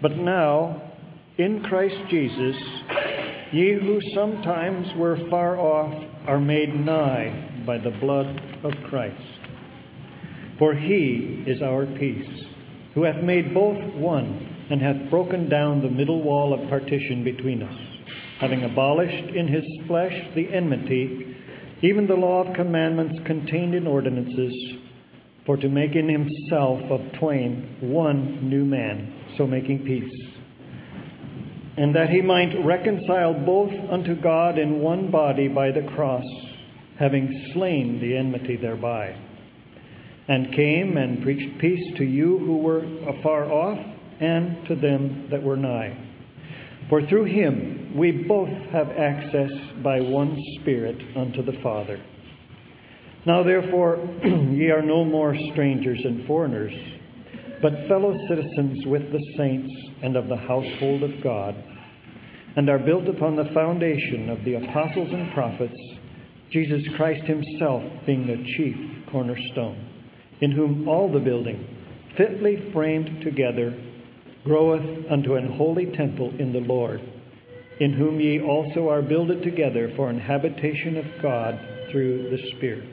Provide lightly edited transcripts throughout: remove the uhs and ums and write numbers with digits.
But now, in Christ Jesus, ye who sometimes were far off are made nigh by the blood of Christ. For he is our peace, who hath made both one, and hath broken down the middle wall of partition between us, having abolished in his flesh the enmity, even the law of commandments contained in ordinances, for to make in himself of twain one new man, so making peace. And that he might reconcile both unto God in one body by the cross, having slain the enmity thereby. And came and preached peace to you who were afar off, and to them that were nigh. For through him we both have access by one Spirit unto the Father. Now therefore ye are no more strangers and foreigners, but fellow citizens with the saints and of the household of God, and are built upon the foundation of the apostles and prophets, Jesus Christ himself being the chief cornerstone, in whom all the building, fitly framed together, groweth unto an holy temple in the Lord, in whom ye also are builded together for an habitation of God through the Spirit.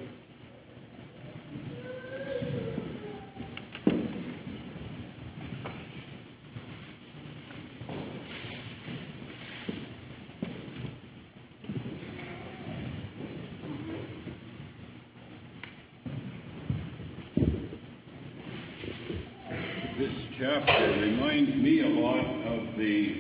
This chapter reminds me a lot of the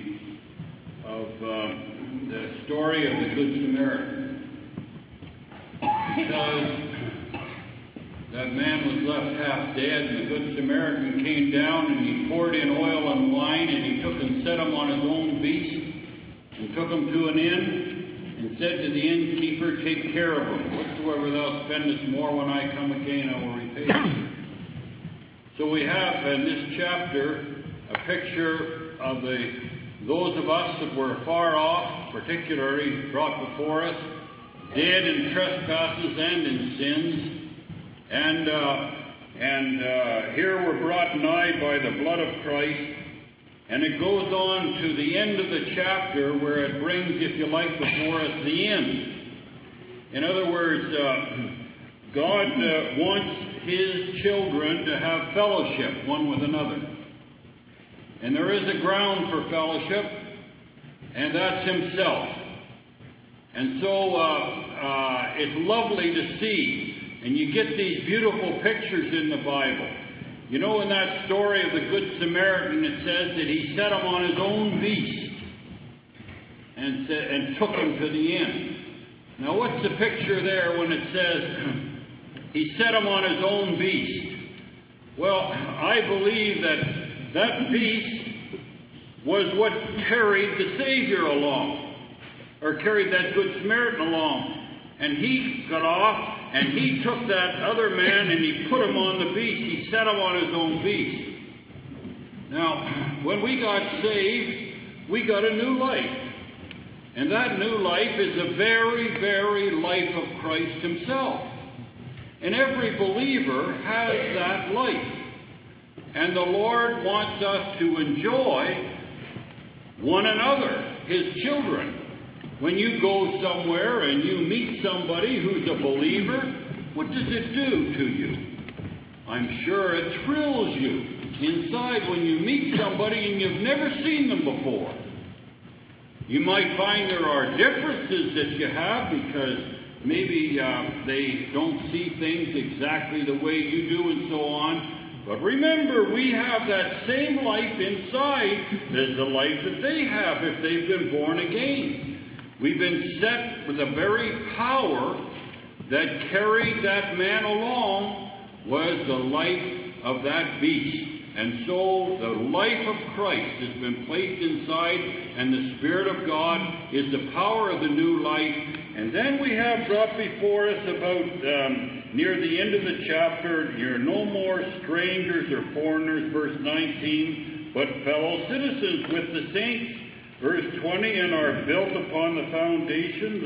story of the Good Samaritan, because that man was left half dead, and the Good Samaritan came down and he poured in oil and wine, and he took and set him on his own beast and took him to an inn and said to the innkeeper, "Take care of him. Whatsoever thou spendest more, when I come again, I will repay thee." So we have in this chapter a picture of those of us that were far off, particularly brought before us, dead in trespasses and in sins, and here we're brought nigh by the blood of Christ. And it goes on to the end of the chapter where it brings, if you like, before us the end. In other words, God wants his children to have fellowship one with another. And there is a ground for fellowship, and that's himself. And so it's lovely to see. And you get these beautiful pictures in the Bible. You know, in that story of the Good Samaritan, it says that he set him on his own beast and took him to the inn. Now, what's the picture there when it says he set him on his own beast? Well, I believe that beast was what carried the Savior along, or carried that Good Samaritan along. And he got off, and he took that other man, and he put him on the beast. He set him on his own beast. Now, when we got saved, we got a new life. And that new life is the very, very life of Christ himself. And every believer has that life. And the Lord wants us to enjoy one another, his children. When you go somewhere and you meet somebody who's a believer, what does it do to you? I'm sure it thrills you inside when you meet somebody and you've never seen them before. You might find there are differences that you have because maybe they don't see things exactly the way you do and so on. But remember, we have that same life inside as the life that they have if they've been born again. We've been set with the very power that carried that man along was the life of that beast. And so the life of Christ has been placed inside, and the Spirit of God is the power of the new life. And then we have brought before us about near the end of the chapter, you're no more strangers or foreigners, verse 19, but fellow citizens with the saints. Verse 20, and are built upon the foundation,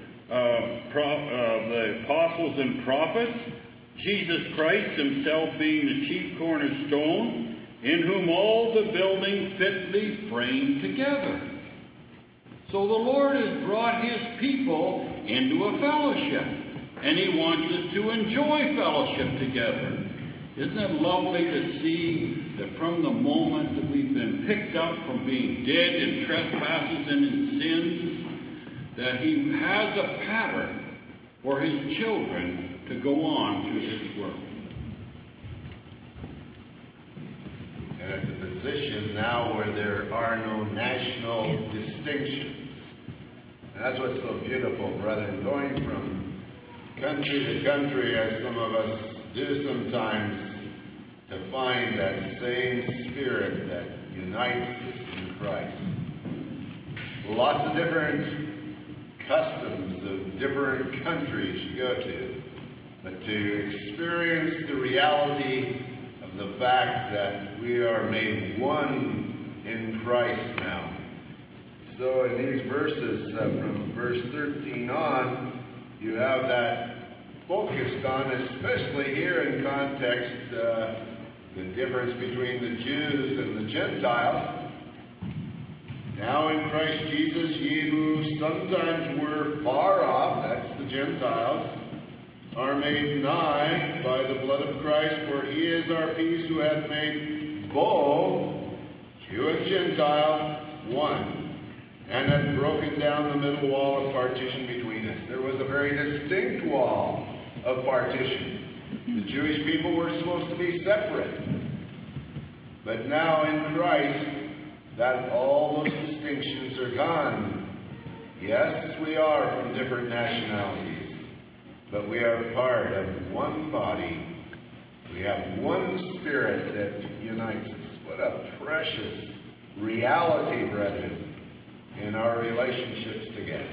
the apostles and prophets, Jesus Christ himself being the chief cornerstone, in whom all the building fitly framed together. So the Lord has brought his people into a fellowship, and he wants us to enjoy fellowship together. Isn't it lovely to see that from the moment that we've been picked up from being dead in trespasses and in sins, that he has a pattern for his children to go on through this world. And it's a position now where there are no national distinctions. And that's what's so beautiful, brethren, going from country to country, as some of us do sometimes, to find that same spirit that unites us in Christ. Lots of different customs of different countries you go to, but to experience the reality of the fact that we are made one in Christ now. So in these verses, from verse 13 on, you have that focused on, especially here in context, the difference between the Jews and the Gentiles. Now in Christ Jesus, ye who sometimes were far off, that's the Gentiles, are made nigh by the blood of Christ, for he is our peace, who hath made both Jew and Gentile one, and hath broken down the middle wall of partition between us. There was a very distinct wall of partition. The Jewish people were supposed to be separate. But now in Christ, that all those distinctions are gone. Yes, we are from different nationalities, but we are part of one body. We have one spirit that unites us. What a precious reality, brethren, in our relationships together.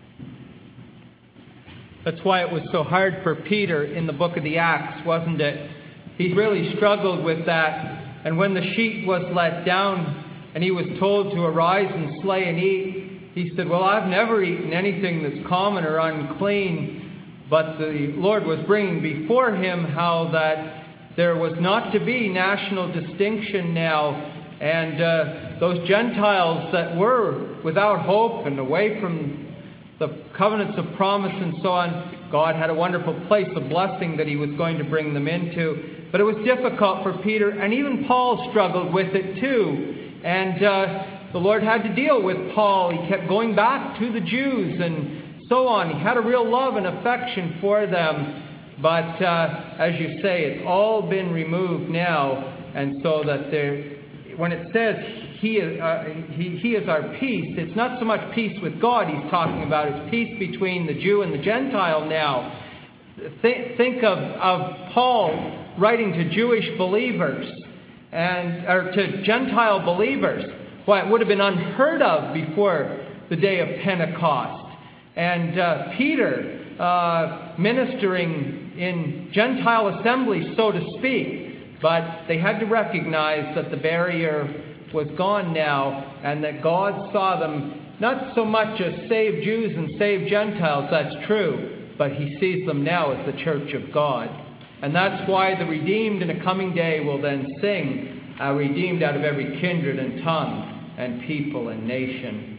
That's why it was so hard for Peter in the book of the Acts, wasn't it? He really struggled with that. And when the sheet was let down and he was told to arise and slay and eat, he said, well, I've never eaten anything that's common or unclean. But the Lord was bringing before him how that there was not to be national distinction now. And those Gentiles that were without hope and away from the covenants of promise and so on, God had a wonderful place of blessing that he was going to bring them into. But it was difficult for Peter, and even Paul struggled with it too. And the Lord had to deal with Paul. He kept going back to the Jews and so on. He had a real love and affection for them. But as you say, it's all been removed now. And so that when it says he is our peace, it's not so much peace with God he's talking about. It's peace between the Jew and the Gentile now. Think of Paul writing to Jewish believers or to Gentile believers. Why, it would have been unheard of before the day of Pentecost. And Peter ministering in Gentile assemblies, so to speak. But they had to recognize that the barrier was gone now, and that God saw them not so much as saved Jews and saved Gentiles, that's true, but he sees them now as the church of God. And that's why the redeemed in a coming day will then sing, redeemed out of every kindred and tongue and people and nation.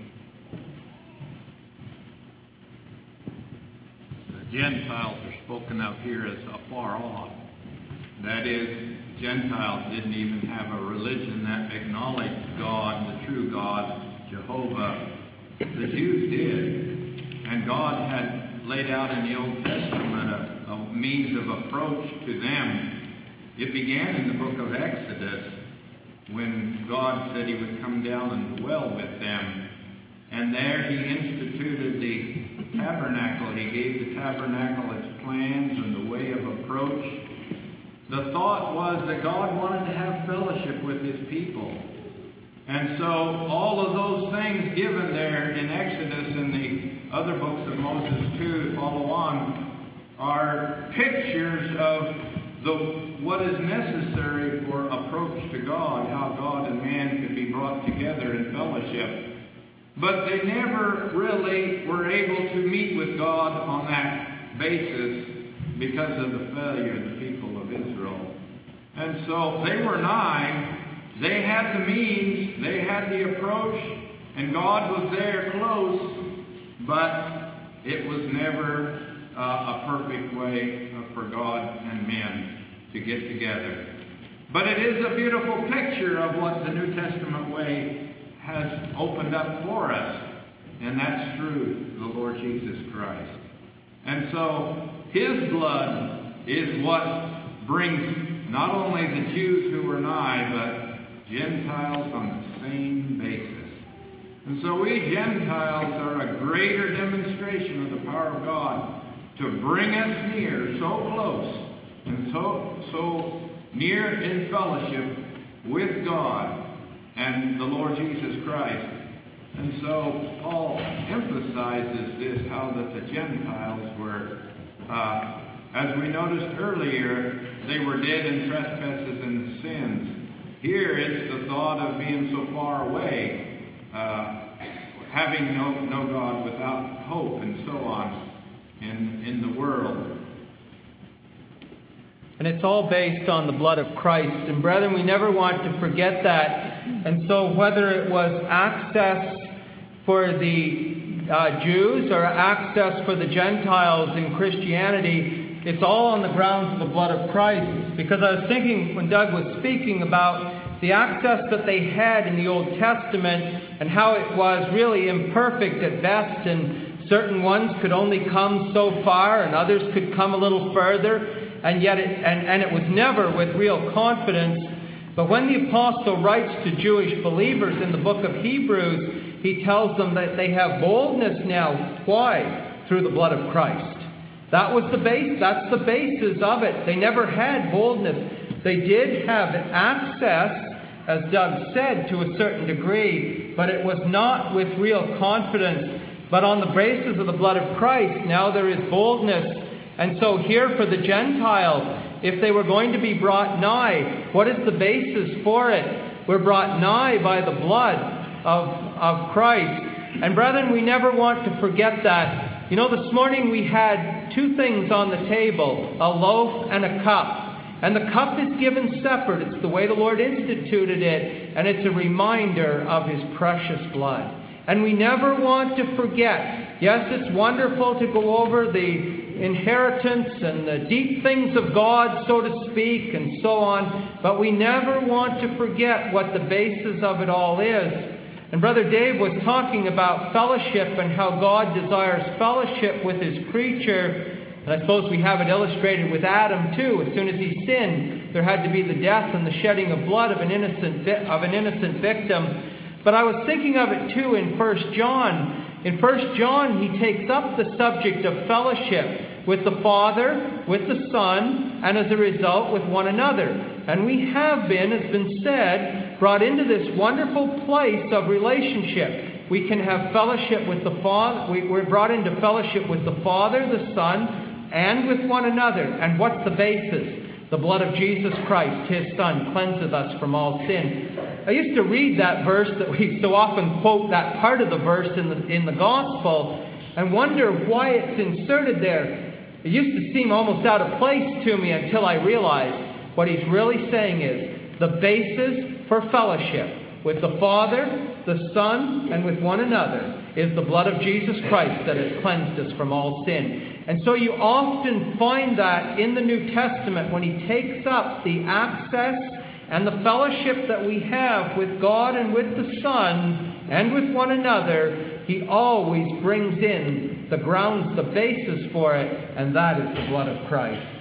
The Gentiles are spoken of here as afar off. That is, Gentiles didn't even have a religion that acknowledged God, the true God, Jehovah. The Jews did. And God had laid out in the Old Testament a means of approach to them. It began in the book of Exodus when God said he would come down and dwell with them. And there he instituted the tabernacle. He gave the tabernacle its plans and the way of approach. The thought was that God wanted to have fellowship with his people. And so all of those things given there in Exodus and the other books of Moses too to follow on are pictures of what is necessary for approach to God, how God and man could be brought together in fellowship. But they never really were able to meet with God on that basis because of the failure of the people of Israel. And so they were nigh They had the means, they had the approach, and God was there close, but it was never a perfect way for God and men to get together. But it is a beautiful picture of what the New Testament way has opened up for us, and that's through the Lord Jesus Christ. And so His blood is what brings not only the Jews who were nigh, but Gentiles on the same basis. And so we Gentiles are a greater demonstration of the power of God to bring us near, so close, and so near in fellowship with God and the Lord Jesus Christ. And so Paul emphasizes this, how that the Gentiles were, as we noticed earlier, they were dead in trespasses and sins. Here it's the thought of being so far away, having no God, without hope, and so on in the world. And it's all based on the blood of Christ. And brethren, we never want to forget that. And so whether it was access for the Jews or access for the Gentiles in Christianity, it's all on the grounds of the blood of Christ. Because I was thinking when Doug was speaking about the access that they had in the Old Testament and how it was really imperfect at best, and certain ones could only come so far and others could come a little further, and yet it was never with real confidence. But when the apostle writes to Jewish believers in the book of Hebrews, he tells them that they have boldness now. Why? Through the blood of Christ. That was the base. That's the basis of it. They never had boldness. They did have access, as Doug said, to a certain degree, but it was not with real confidence. But on the basis of the blood of Christ, now there is boldness. And so here for the Gentiles, if they were going to be brought nigh, what is the basis for it? We're brought nigh by the blood of Christ. And brethren, we never want to forget that. You know, this morning we had two things on the table, a loaf and a cup. And the cup is given separate. It's the way the Lord instituted it. And it's a reminder of His precious blood. And we never want to forget. Yes, it's wonderful to go over the inheritance and the deep things of God, so to speak, and so on. But we never want to forget what the basis of it all is. And Brother Dave was talking about fellowship and how God desires fellowship with His creature. And I suppose we have it illustrated with Adam too. As soon as he sinned, there had to be the death and the shedding of blood of an innocent victim. But I was thinking of it too in 1 John. In 1 John, he takes up the subject of fellowship with the Father, with the Son, and as a result with one another. And we have been, as been said, brought into this wonderful place of relationship. We can have fellowship with the Father. We're brought into fellowship with the Father, the Son, and with one another. And what's the basis? The blood of Jesus Christ, His Son, cleanseth us from all sin. I used to read that verse that we so often quote, that part of the verse in the Gospel, and wonder why it's inserted there. It used to seem almost out of place to me until I realized what he's really saying is the basis for fellowship with the Father, the Son, and with one another is the blood of Jesus Christ that has cleansed us from all sin. And so you often find that in the New Testament when he takes up the access and the fellowship that we have with God and with the Son and with one another, he always brings in the grounds, the basis for it, and that is the blood of Christ.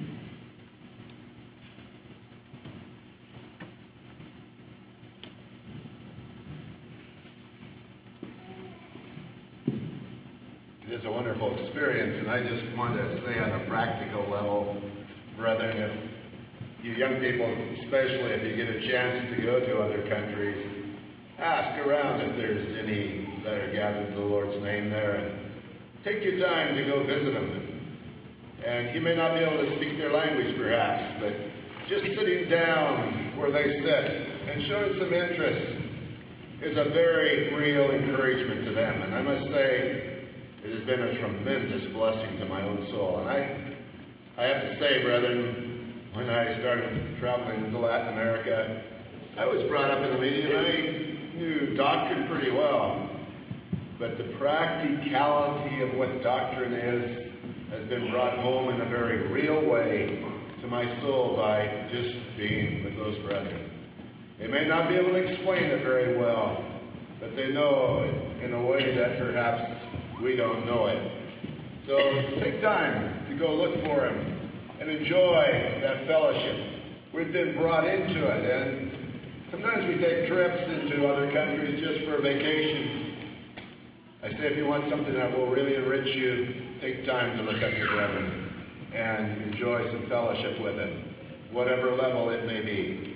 It is a wonderful experience, and I just want to say on a practical level, brethren, if you young people, especially if you get a chance to go to other countries, ask around if there's any that are gathered in the Lord's name there, and take your time to go visit them. And you may not be able to speak their language perhaps, but just sitting down where they sit and showing some interest is a very real encouragement to them. And I must say, it has been a tremendous blessing to my own soul. And I have to say, brethren, when I started traveling to Latin America, I was brought up in the media and I knew doctrine pretty well. But the practicality of what doctrine is has been brought home in a very real way to my soul by just being with those brethren. They may not be able to explain it very well, but they know it in a way that perhaps we don't know it. So take time to go look for them and enjoy that fellowship. We've been brought into it, and sometimes we take trips into other countries just for a vacation. I say if you want something that will really enrich you, take time to look up your brethren and enjoy some fellowship with them, whatever level it may be.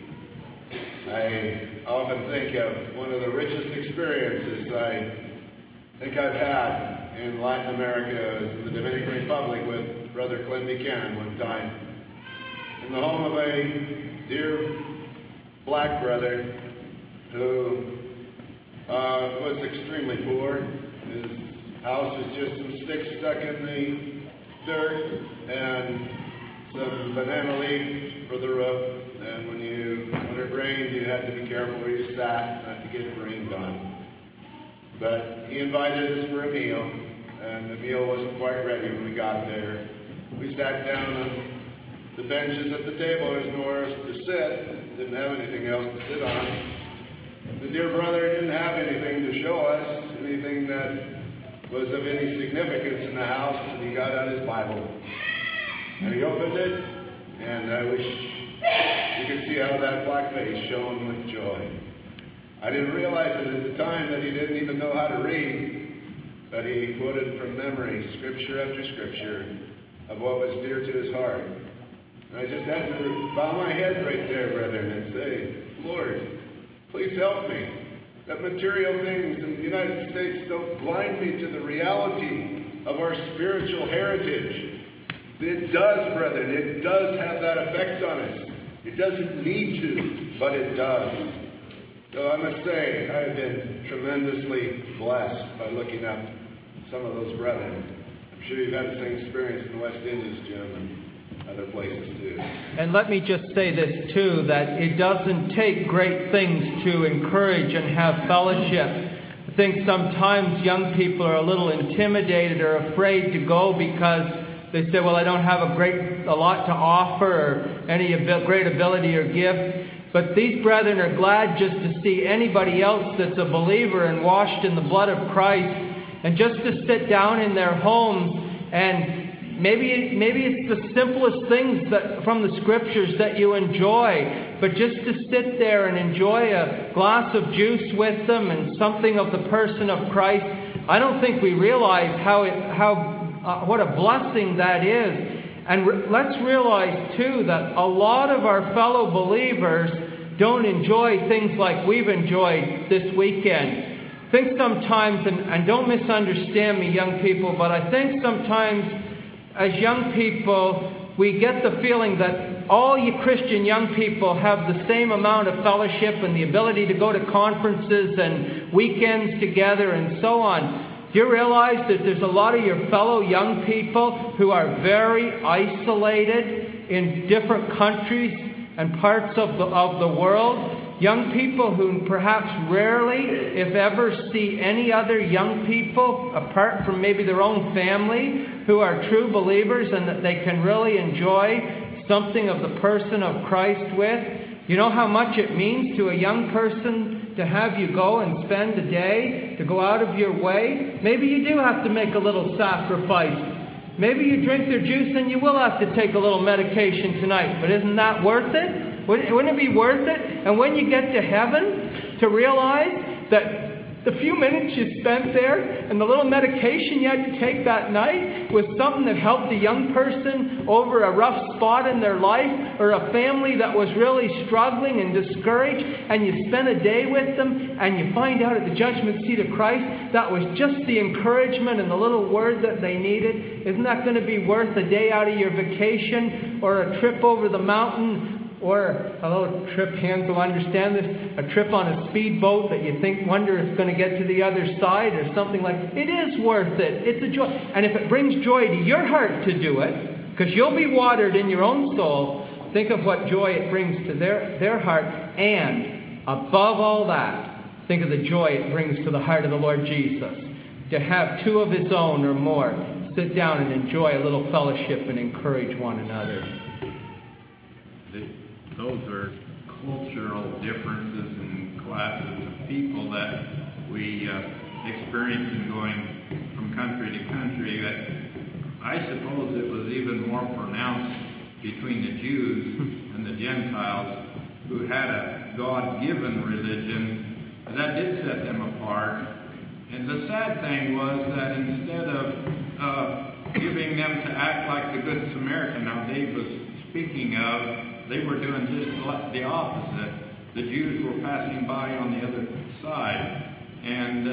I often think of one of the richest experiences I think I've had in Latin America is in the Dominican Republic with Brother Clint Buchanan one time. In the home of a dear black brother who was extremely poor. His house was just some sticks stuck in the dirt and some banana leaves for the roof. And when it rained, you had to be careful where you sat not to get rained on. But he invited us for a meal, and the meal wasn't quite ready when we got there. We sat down on the benches at the table. There's nowhere else to sit. Didn't have anything else to sit on. The dear brother didn't have anything to show us, anything that was of any significance in the house, and he got out his Bible. And he opened it, and I wish you could see how that black face shone with joy. I didn't realize it at the time that he didn't even know how to read, but he quoted from memory, scripture after scripture, of what was dear to his heart. And I just had to bow my head right there, brethren, and say, Lord, please help me, that material things in the United States don't blind me to the reality of our spiritual heritage. It does, brethren, it does have that effect on us. It doesn't need to, but it does. So I must say, I have been tremendously blessed by looking up some of those brethren. I'm sure you've had the same experience in the West Indies, Jim, and other places too. And let me just say this too, that it doesn't take great things to encourage and have fellowship. I think sometimes young people are a little intimidated or afraid to go because they say, well, I don't have a lot to offer or any great ability or gift. But these brethren are glad just to see anybody else that's a believer and washed in the blood of Christ, and just to sit down in their homes, and maybe it's the simplest things that from the scriptures that you enjoy, but just to sit there and enjoy a glass of juice with them and something of the person of Christ. I don't think we realize what a blessing that is. And let's realize, too, that a lot of our fellow believers don't enjoy things like we've enjoyed this weekend. I think sometimes, and don't misunderstand me, young people, but I think sometimes as young people, we get the feeling that all you Christian young people have the same amount of fellowship and the ability to go to conferences and weekends together and so on. Do you realize that there's a lot of your fellow young people who are very isolated in different countries and parts of the world? Young people who perhaps rarely, if ever, see any other young people apart from maybe their own family who are true believers and that they can really enjoy something of the person of Christ with. You know how much it means to a young person to have you go and spend a day, to go out of your way? Maybe you do have to make a little sacrifice. Maybe you drink their juice and you will have to take a little medication tonight. But isn't that worth it? Wouldn't it be worth it? And when you get to heaven, to realize that the few minutes you spent there and the little medication you had to take that night was something that helped a young person over a rough spot in their life, or a family that was really struggling and discouraged, and you spent a day with them and you find out at the judgment seat of Christ that was just the encouragement and the little word that they needed. Isn't that going to be worth a day out of your vacation, or a trip over the mountain? Or a little trip, hands will understand this, a trip on a speedboat that you wonder if it's going to get to the other side or something like that. It is worth it. It's a joy. And if it brings joy to your heart to do it, because you'll be watered in your own soul, think of what joy it brings to their heart. And Above all that, think of the joy it brings to the heart of the Lord Jesus to have two of his own or more sit down and enjoy a little fellowship and encourage one another. Those are cultural differences and classes of people that we experience in going from country to country. That I suppose it was even more pronounced between the Jews and the Gentiles, who had a God-given religion that did set them apart. And the sad thing was that instead of giving them to act like the Good Samaritan, now Dave was speaking of, they were doing just the opposite. The Jews were passing by on the other side, and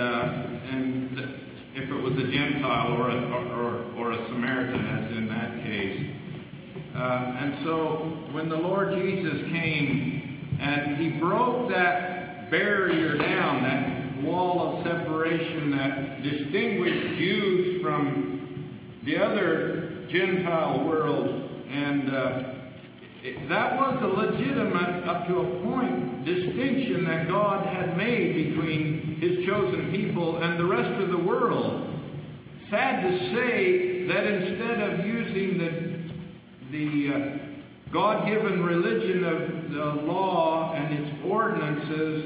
if it was a Gentile or a Samaritan, as in that case. And so when the Lord Jesus came and he broke that barrier down, that wall of separation that distinguished Jews from the other Gentile world, and that was a legitimate, up to a point, distinction that God had made between his chosen people and the rest of the world. Sad to say that instead of using the God-given religion of the law and its ordinances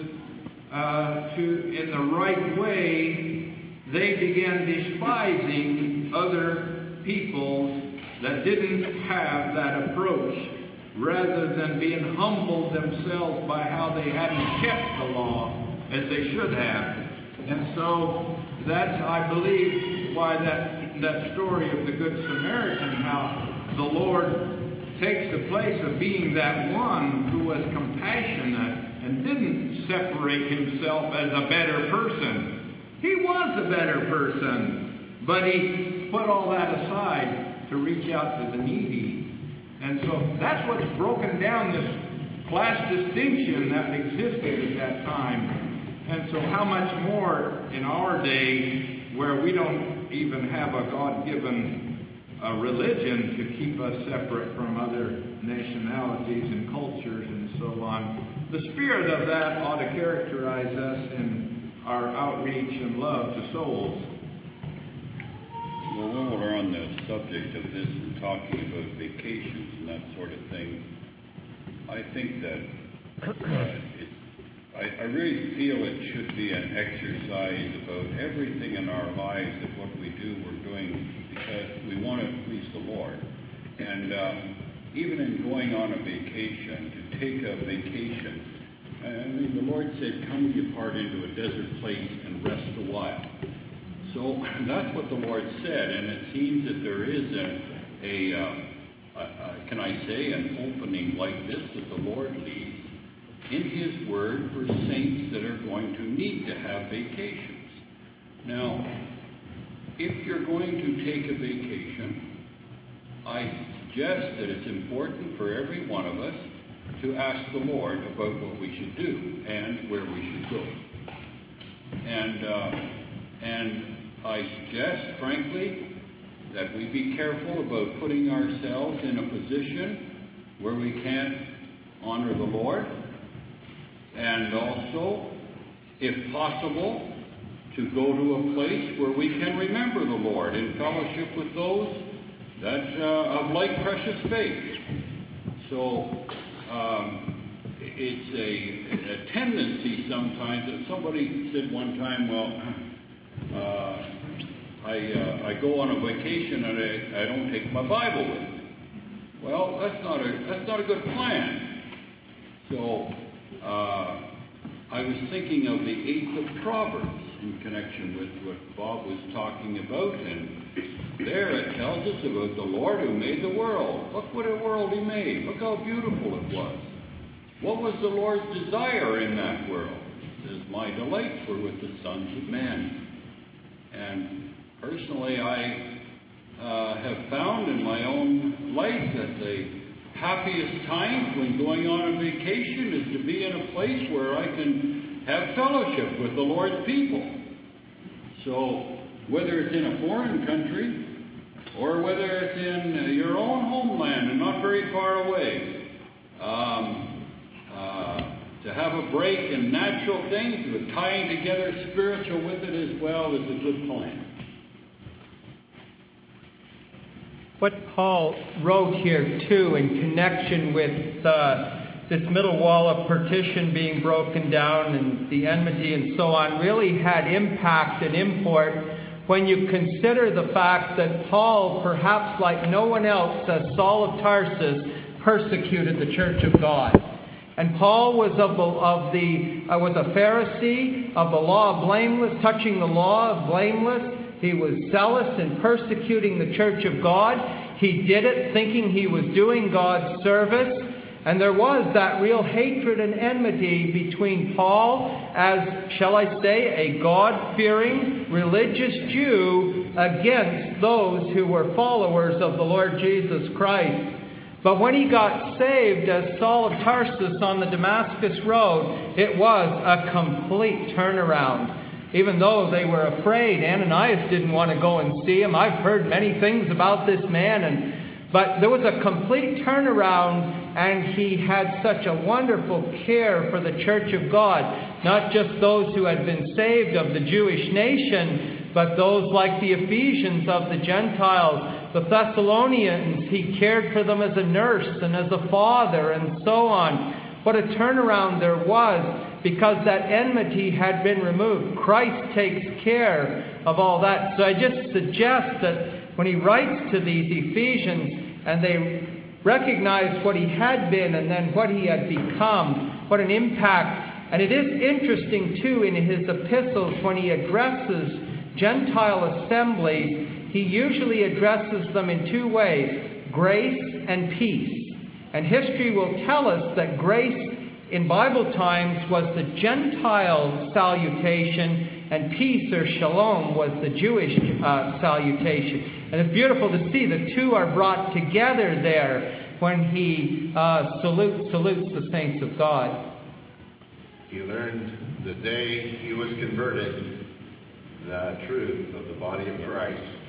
in the right way, they began despising other peoples that didn't have that approach, rather than being humbled themselves by how they hadn't kept the law as they should have. And so that's, I believe, why that story of the Good Samaritan, how the Lord takes the place of being that one who was compassionate and didn't separate himself as a better person. He was a better person, but he put all that aside to reach out to the needy. And so that's what's broken down this class distinction that existed at that time. And so how much more in our day, where we don't even have a God-given religion to keep us separate from other nationalities and cultures and so on. The spirit of that ought to characterize us in our outreach and love to souls. Well, while we're on the subject of this and talking about vacations and that sort of thing, I think that I really feel it should be an exercise about everything in our lives, that what we do, we're doing because we want to please the Lord. And even in going on a vacation, to take a vacation, I mean, the Lord said, come ye apart into a desert place and rest a while. So that's what the Lord said, and it seems that there is can I say, an opening like this that the Lord leaves in His Word for saints that are going to need to have vacations. Now, if you're going to take a vacation, I suggest that it's important for every one of us to ask the Lord about what we should do and where we should go. And I suggest, frankly, that we be careful about putting ourselves in a position where we can't honor the Lord, and also, if possible, to go to a place where we can remember the Lord in fellowship with those that of like precious faith. So it's a tendency sometimes that somebody said one time, well, I go on a vacation and I don't take my Bible with me. Well, that's not a good plan. So I was thinking of the 8th of Proverbs in connection with what Bob was talking about, and there it tells us about the Lord who made the world. Look what a world He made. Look how beautiful it was. What was the Lord's desire in that world? It says, my delights were with the sons of men. And personally, I have found in my own life that the happiest times when going on a vacation is to be in a place where I can have fellowship with the Lord's people. So whether it's in a foreign country or whether it's in your own homeland and not very far away, to have a breaking natural things, but tying together spiritual with it as well is a good plan. What Paul wrote here, too, in connection with this middle wall of partition being broken down and the enmity and so on, really had impact and import when you consider the fact that Paul, perhaps like no one else, as Saul of Tarsus, persecuted the church of God. And Paul was was a Pharisee of the law of blameless, touching the law of blameless. He was zealous in persecuting the church of God. He did it thinking he was doing God's service. And there was that real hatred and enmity between Paul, as, shall I say, a God-fearing religious Jew, against those who were followers of the Lord Jesus Christ. But when he got saved as Saul of Tarsus on the Damascus Road, it was a complete turnaround. Even though they were afraid, Ananias didn't want to go and see him. I've heard many things about this man, but there was a complete turnaround, and he had such a wonderful care for the church of God. Not just those who had been saved of the Jewish nation, but those like the Ephesians of the Gentiles, the Thessalonians. He cared for them as a nurse and as a father and so on. What a turnaround there was, because that enmity had been removed. Christ takes care of all that. So I just suggest that when he writes to these Ephesians and they recognize what he had been and then what he had become, what an impact. And it is interesting too in his epistles when he addresses Gentile assemblies, he usually addresses them in two ways: grace and peace. And history will tell us that grace in Bible times was the Gentile salutation, and peace or shalom was the Jewish salutation. And it's beautiful to see the two are brought together there when he salutes the saints of God. He learned the day he was converted the truth of the body of Christ.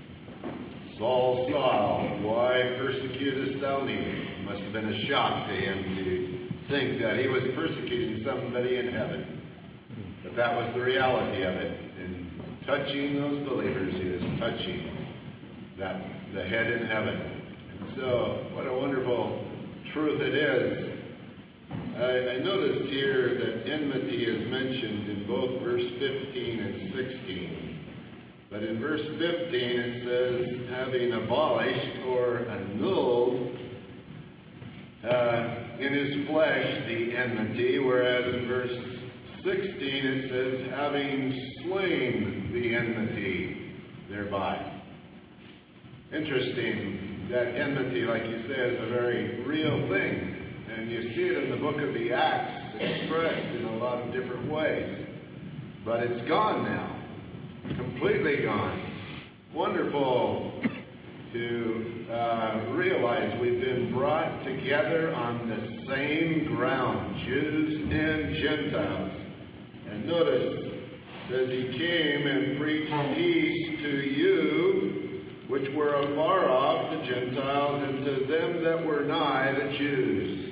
Saul, Saul, why persecutest thou me? It must have been a shock to him to think that he was persecuting somebody in heaven. But that was the reality of it. In touching those believers, he was touching the head in heaven. And so, what a wonderful truth it is. I noticed here that enmity is mentioned in both verse 15 and 16. But in verse 15 it says, having abolished or annulled in his flesh the enmity, whereas in verse 16 it says, having slain the enmity thereby. Interesting that enmity, like you say, is a very real thing. And you see it in the book of the Acts expressed in a lot of different ways. But it's gone now. Completely gone. Wonderful to realize we've been brought together on the same ground, Jews and Gentiles. And notice, it says he came and preached peace to you, which were afar off, the Gentiles, and to them that were nigh, the Jews.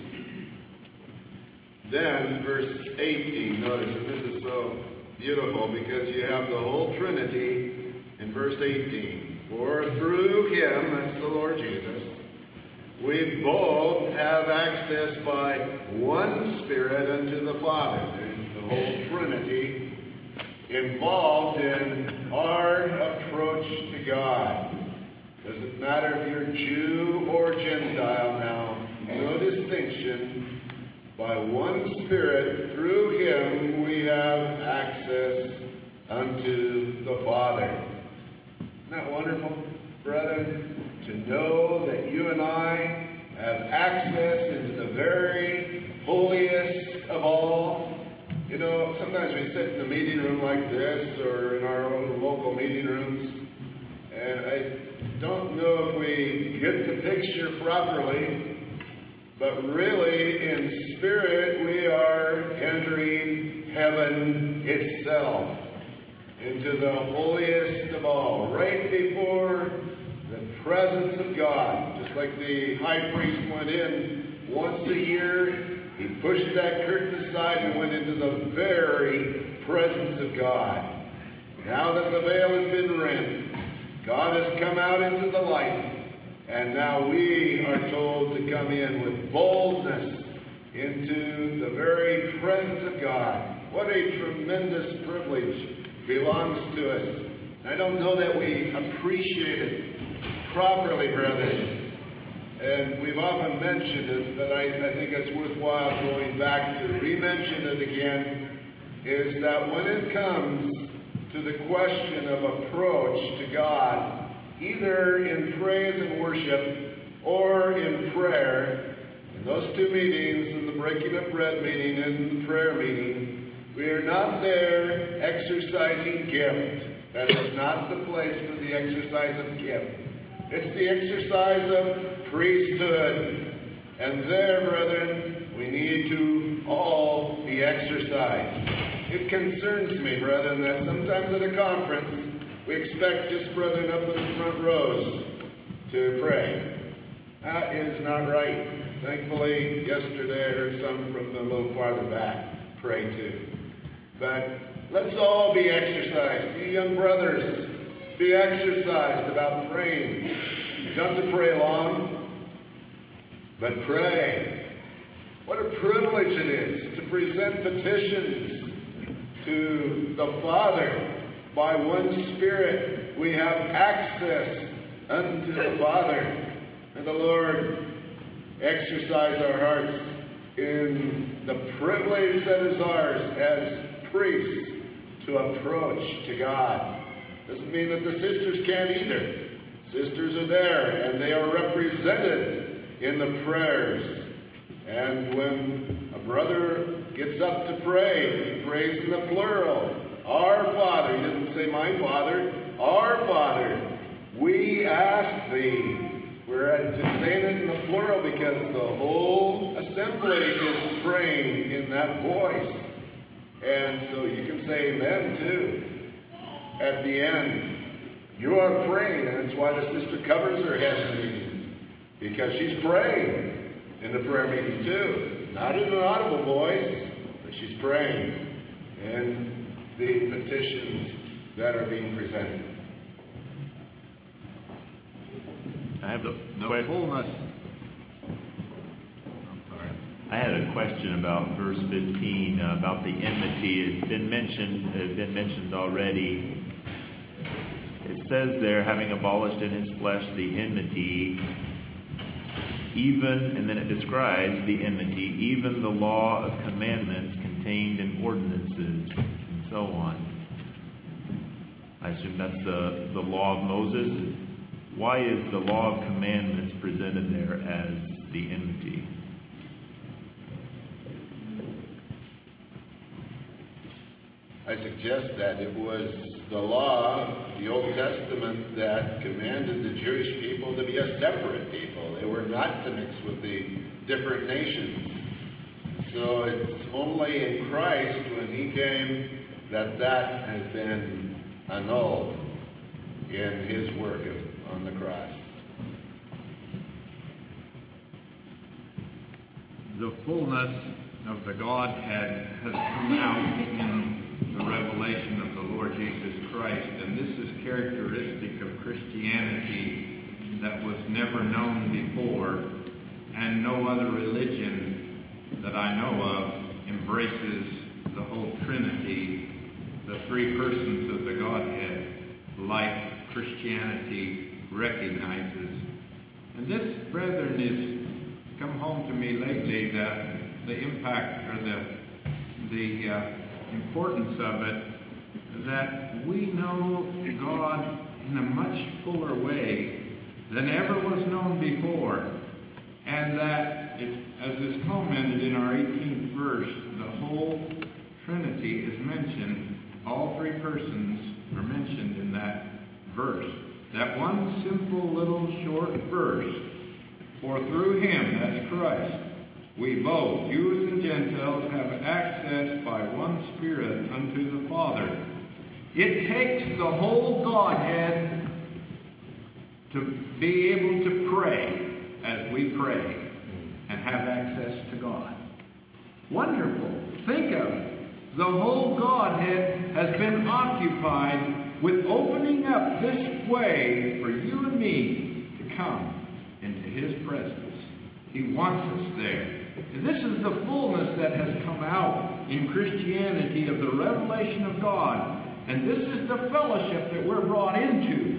Then, verse 18, notice, and this is so beautiful because you have the whole Trinity in verse 18. For through him, that's the Lord Jesus, we both have access by one Spirit unto the Father. There's the whole Trinity involved in our approach to God. Doesn't matter if you're Jew or Gentile now, no distinction. By one Spirit, through him, we have access unto the Father. Isn't that wonderful, brethren? To know that you and I have access into the very holiest of all. You know, sometimes we sit in a meeting room like this or in our own local meeting rooms, and I don't know if we get the picture properly. But really, in spirit, we are entering heaven itself, into the holiest of all, right before the presence of God. Just like the high priest went in once a year He pushed that curtain aside and went into the very presence of God. Now that the veil has been rent, God has come out into the light, and now we are told to come in with boldness into the very presence of God. What a tremendous privilege belongs to us. I don't know that we appreciate it properly, brethren. And we've often mentioned it, but I think it's worthwhile going back to re-mention it again, is that when it comes to the question of approach to God, either in praise and worship or in prayer, in those two meetings, in the breaking of bread meeting and the prayer meeting, we are not there exercising gift. That is not the place for the exercise of gift. It's the exercise of priesthood. And there, brethren, we need to all be exercised. It concerns me, brethren, that sometimes at a conference, we expect just brethren up in the front rows to pray. That is not right. Thankfully, yesterday I heard some from a little farther back pray too. But let's all be exercised. You young brothers, be exercised about praying. You don't have to pray long, but pray. What a privilege it is to present petitions to the Father. By one Spirit we have access unto the Father. And the Lord exercise our hearts in the privilege that is ours as priests to approach to God. Doesn't mean that the sisters can't either. Sisters are there, and they are represented in the prayers. And when a brother gets up to pray, he prays in the plural. Our Father. He doesn't say my Father. Our Father, we ask thee. We're saying it in the plural because the whole assembly is praying in that voice. And so you can say amen too. At the end, you are praying, and that's why the sister covers her head in the meetings, because she's praying in the prayer meeting too. Not in an audible voice, but she's praying in the petitions that are being presented. I have The fullness. I'm sorry. I had a question about verse 15 about the enmity. It's been mentioned already. It says there, having abolished in his flesh the enmity, even, and then it describes the enmity, even the law of commandments contained in ordinances, and so on. I assume that's the law of Moses. Why is the law of commandments presented there as the enmity? I suggest that it was the law, the Old Testament, that commanded the Jewish people to be a separate people. They were not to mix with the different nations. So it's only in Christ, when he came, that has been annulled in his work on the cross. The fullness of the Godhead has come out in the revelation of the Lord Jesus Christ, and this is characteristic of Christianity that was never known before, and no other religion that I know of embraces the whole Trinity, the three persons of the Godhead, like Christianity recognizes. And this, brethren, is come home to me lately, that the impact or the importance of it, that we know God in a much fuller way than ever was known before, and that, as is commented in our 18th verse, the whole Trinity is mentioned. All three persons are mentioned in that verse. That one simple little short verse. For through him, that's Christ, we both, Jews and Gentiles, have access by one Spirit unto the Father. It takes the whole Godhead to be able to pray as we pray and have access to God. Wonderful. Think of it. The whole Godhead has been occupied with opening up this way for you and me to come into His presence. He wants us there. This is the fullness that has come out in Christianity of the revelation of God. And this is the fellowship that we're brought into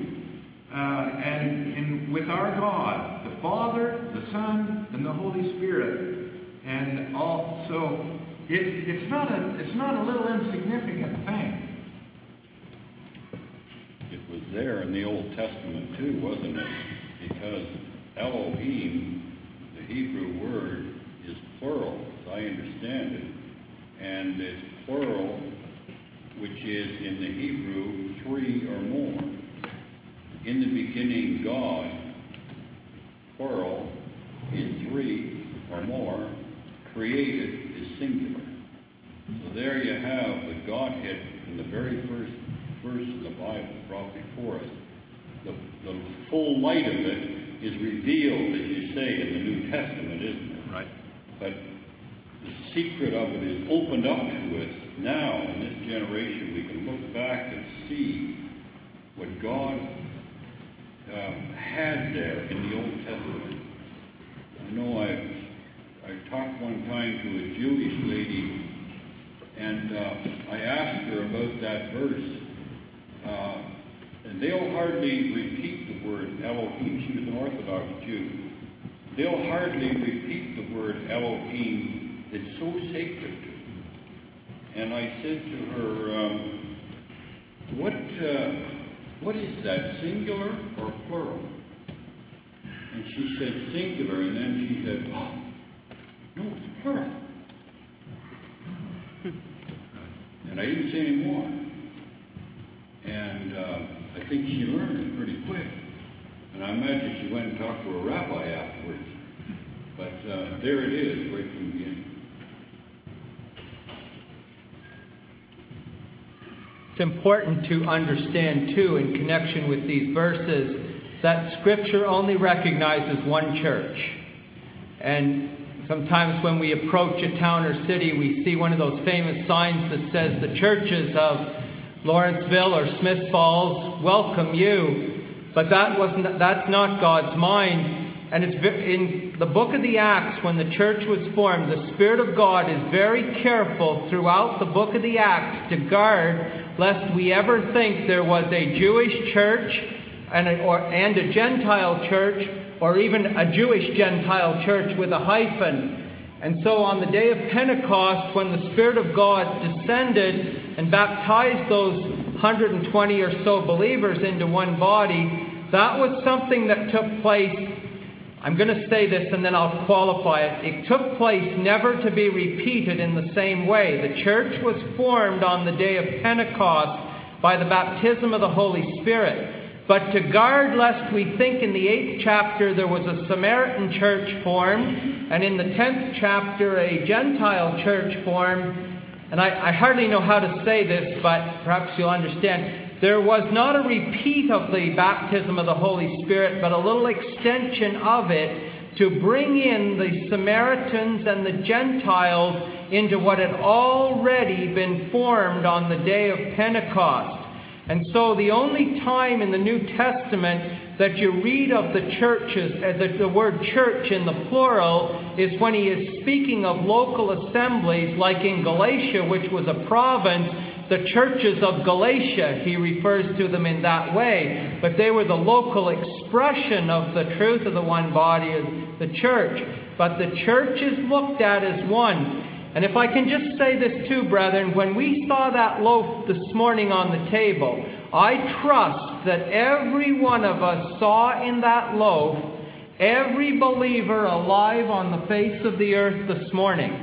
and with our God, the Father, the Son, and the Holy Spirit. And also, it's not a little insignificant thing. It was there in the Old Testament too, wasn't it? Because Elohim, the Hebrew word, is plural, as I understand it. And it's plural, which is in the Hebrew 3 or more. In the beginning, God, plural, is 3 or more, created is singular. So there you have the Godhead in the very first verse of the Bible brought before us. The full light of it is revealed, as you say, in the New Testament, isn't it? Right. But the secret of it is opened up to us now. In this generation, we can look back and see what God had there in the Old Testament. I know I talked one time to a Jewish lady, and I asked her about that verse. And they'll hardly repeat the word Elohim. She was an Orthodox Jew. They'll hardly repeat the word Elohim. It's so sacred to them. And I said to her, what is that, singular or plural? And she said singular, and then she said, oh, no, it's plural. And I didn't say any more. And I think she learned it pretty quick. And I imagine she went and talked to a rabbi afterwards. But there it is, right from the beginning. It's important to understand, too, in connection with these verses, that Scripture only recognizes one church. And sometimes when we approach a town or city, we see one of those famous signs that says the churches of Lawrenceville or Smith Falls welcome you. But that's not God's mind. And it's in the book of the Acts, when the church was formed, the Spirit of God is very careful throughout the book of the Acts to guard lest we ever think there was a Jewish church and a Gentile church, or even a Jewish Gentile church with a hyphen. And so on the day of Pentecost, when the Spirit of God descended and baptized those 120 or so believers into one body, that was something that took place. I'm going to say this and then I'll qualify it. It took place never to be repeated in the same way. The church was formed on the day of Pentecost by the baptism of the Holy Spirit. But to guard lest we think in the 8th chapter there was a Samaritan church formed, and in the 10th chapter a Gentile church formed, and I hardly know how to say this, but perhaps you'll understand. There was not a repeat of the baptism of the Holy Spirit, but a little extension of it to bring in the Samaritans and the Gentiles into what had already been formed on the day of Pentecost. And so the only time in the New Testament that you read of the churches, the word church in the plural, is when he is speaking of local assemblies, like in Galatia, which was a province. The churches of Galatia, he refers to them in that way. But they were the local expression of the truth of the one body, the church. But the church is looked at as one. And if I can just say this too, brethren, when we saw that loaf this morning on the table, I trust that every one of us saw in that loaf every believer alive on the face of the earth this morning.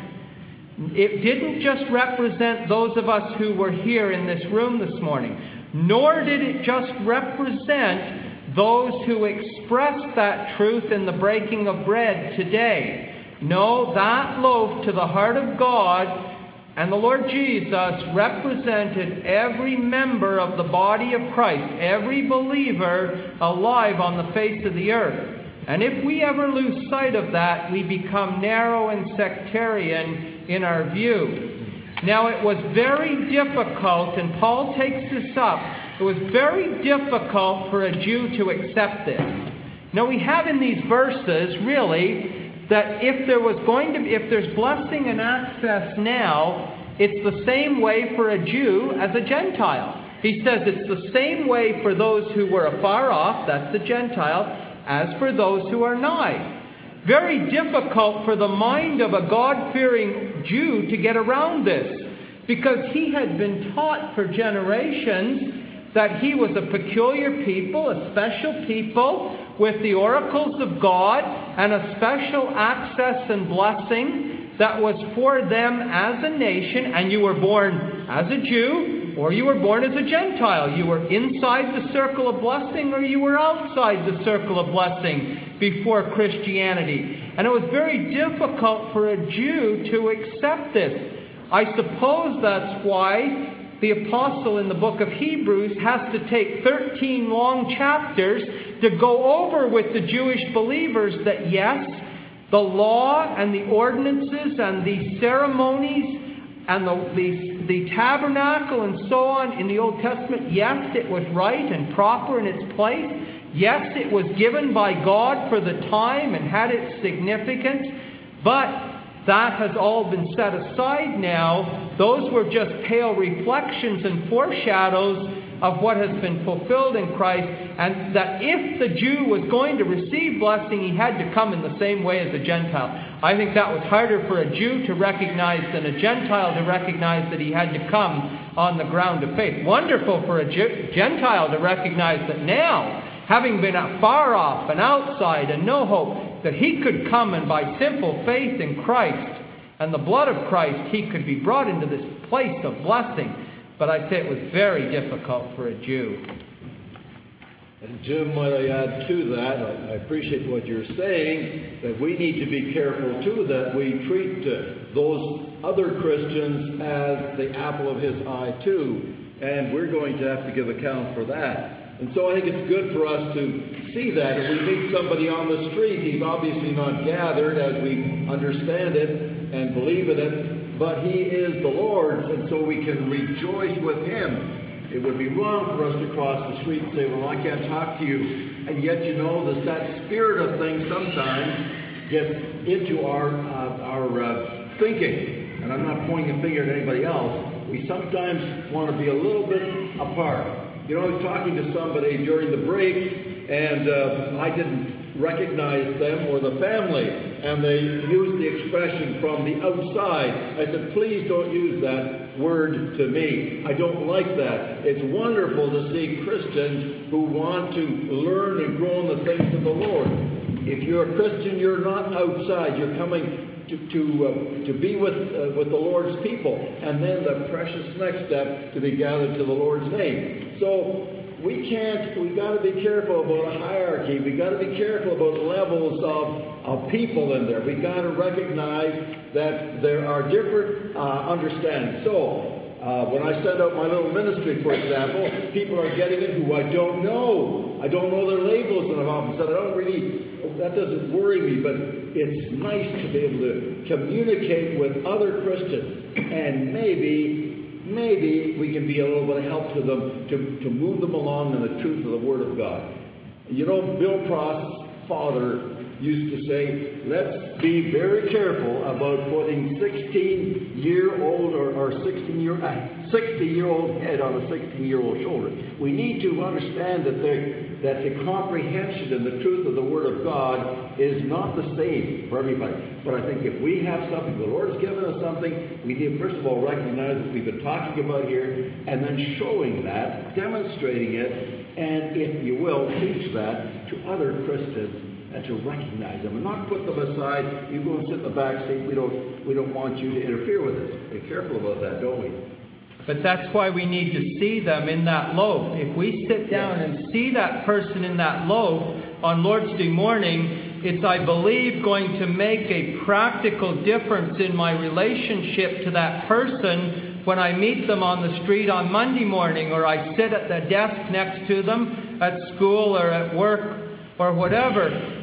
It didn't just represent those of us who were here in this room this morning, nor did it just represent those who expressed that truth in the breaking of bread today. No, that loaf to the heart of God and the Lord Jesus represented every member of the body of Christ, every believer alive on the face of the earth. And if we ever lose sight of that, we become narrow and sectarian in our view. Now, it was very difficult, and Paul takes this up, it was very difficult for a Jew to accept this. Now, we have in these verses, really, that if there's blessing and access now, it's the same way for a Jew as a Gentile. He says it's the same way for those who were afar off, that's the Gentile, as for those who are nigh. Very difficult for the mind of a God-fearing Jew to get around this, because he had been taught for generations that he was a peculiar people, a special people, with the oracles of God and a special access and blessing that was for them as a nation. And you were born as a Jew or you were born as a Gentile. You were inside the circle of blessing or you were outside the circle of blessing before Christianity. And it was very difficult for a Jew to accept this. I suppose that's why the apostle in the book of Hebrews has to take 13 long chapters to go over with the Jewish believers that yes, the law and the ordinances and the ceremonies and the tabernacle and so on in the Old Testament, yes, it was right and proper in its place. Yes, it was given by God for the time and had its significance, but that has all been set aside now. Those were just pale reflections and foreshadows of what has been fulfilled in Christ, and that if the Jew was going to receive blessing, he had to come in the same way as a Gentile. I think that was harder for a Jew to recognize than a Gentile to recognize that he had to come on the ground of faith. Wonderful for a Gentile to recognize that now, having been far off and outside and no hope, that he could come and by simple faith in Christ and the blood of Christ, he could be brought into this place of blessing. But I say it was very difficult for a Jew. And Jim, might I add to that, I appreciate what you're saying, that we need to be careful too that we treat those other Christians as the apple of his eye too. And we're going to have to give account for that. And so I think it's good for us to see that. If we meet somebody on the street, he's obviously not gathered as we understand it and believe in it, but he is the Lord's, and so we can rejoice with him. It would be wrong for us to cross the street and say, well, I can't talk to you. And yet, you know, that spirit of things sometimes gets into our thinking. And I'm not pointing a finger at anybody else. We sometimes want to be a little bit apart. You know, I was talking to somebody during the break, and I didn't recognize them or the family, and they used the expression from the outside. I said, please don't use that word to me. I don't like that. It's wonderful to see Christians who want to learn and grow in the things of the Lord. If you're a Christian, you're not outside. You're coming to be with the Lord's people, and then the precious next step to be gathered to the Lord's name. So we got to be careful about a hierarchy. We got to be careful about levels of people in there. We got to recognize that there are different understandings. So when I send out my little ministry, for example, people are getting it who I don't know. I don't know their labels, and I've often said that doesn't worry me, but it's nice to be able to communicate with other Christians, and maybe we can be a little bit of help to them to move them along in the truth of the Word of God. You know, Bill Prost's father used to say, let's be very careful about putting 16-year-old or 60-year-old head on a 16-year-old shoulder. We need to understand that the comprehension and the truth of the Word of God is not the same for everybody. But I think if we have something, the Lord has given us something, we need first of all recognize what we've been talking about here, and then showing that, demonstrating it, and if you will, teach that to other Christians and to recognize them and not put them aside. You go and sit in the back seat. We don't want you to interfere with us. Be careful about that, don't we? But that's why we need to see them in that loaf. If we sit down and see that person in that loaf on Lord's Day morning, it's, I believe, going to make a practical difference in my relationship to that person when I meet them on the street on Monday morning, or I sit at the desk next to them at school or at work or whatever.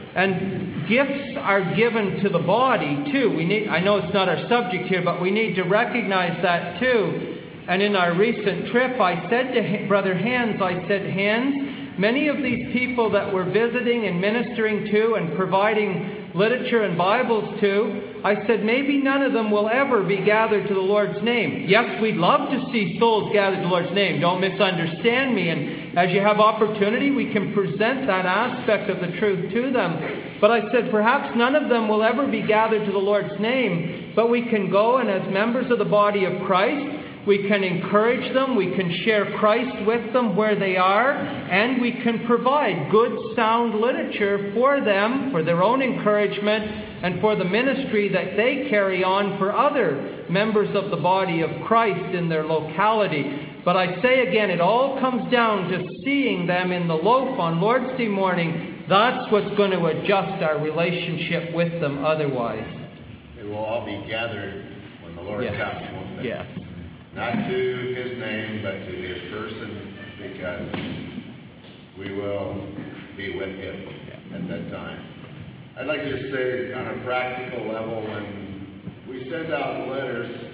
And gifts are given to the body too. I know it's not our subject here, but we need to recognize that too. And in our recent trip, I said to Brother Hans, many of these people that we're visiting and ministering to and providing literature and Bibles to, I said, maybe none of them will ever be gathered to the Lord's name. Yes, we'd love to see souls gathered to the Lord's name. Don't misunderstand me. And as you have opportunity, we can present that aspect of the truth to them. But I said, perhaps none of them will ever be gathered to the Lord's name. But we can go, and as members of the body of Christ, we can encourage them, we can share Christ with them where they are, and we can provide good, sound literature for them, for their own encouragement, and for the ministry that they carry on for other members of the body of Christ in their locality. But I say again, it all comes down to seeing them in the loaf on Lord's Day morning. That's what's going to adjust our relationship with them otherwise. They will all be gathered when the Lord comes, won't they? Yes. Not to His name, but to His person, because we will be with Him at that time. I'd like to just say, on a practical level, when we send out letters,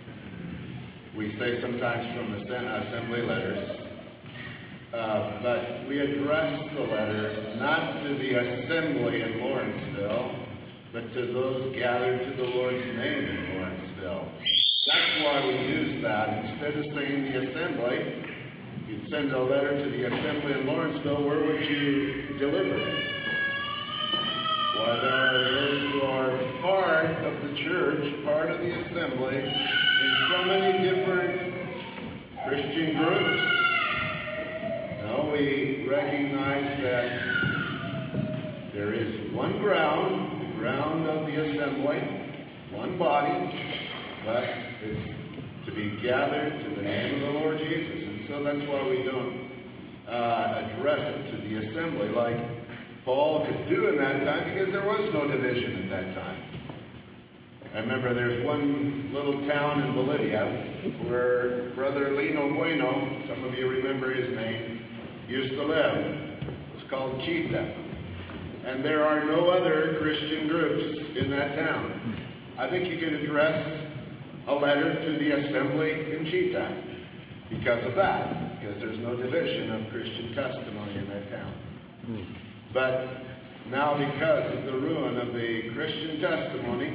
we say sometimes from assembly letters, but we address the letter not to the assembly in Lawrenceville, but to those gathered to the Lord's name in Lawrenceville. That's why we use that. Instead of saying the assembly, if you'd send a letter to the assembly in Lawrenceville, where would you deliver it? Well, there are those who are part of the church, part of the assembly, in so many different Christian groups. Now we recognize that there is one ground, the ground of the assembly, one body, but it's to be gathered to the name of the Lord Jesus. And so that's why we don't address it to the assembly like Paul could do in that time, because there was no division at that time. I remember there's one little town in Bolivia where Brother Lino Bueno, some of you remember his name, used to live. It was called Chita. And there are no other Christian groups in that town. I think you could address a letter to the assembly in Chita because of that, because there's no division of Christian testimony in that town. But now, because of the ruin of the Christian testimony,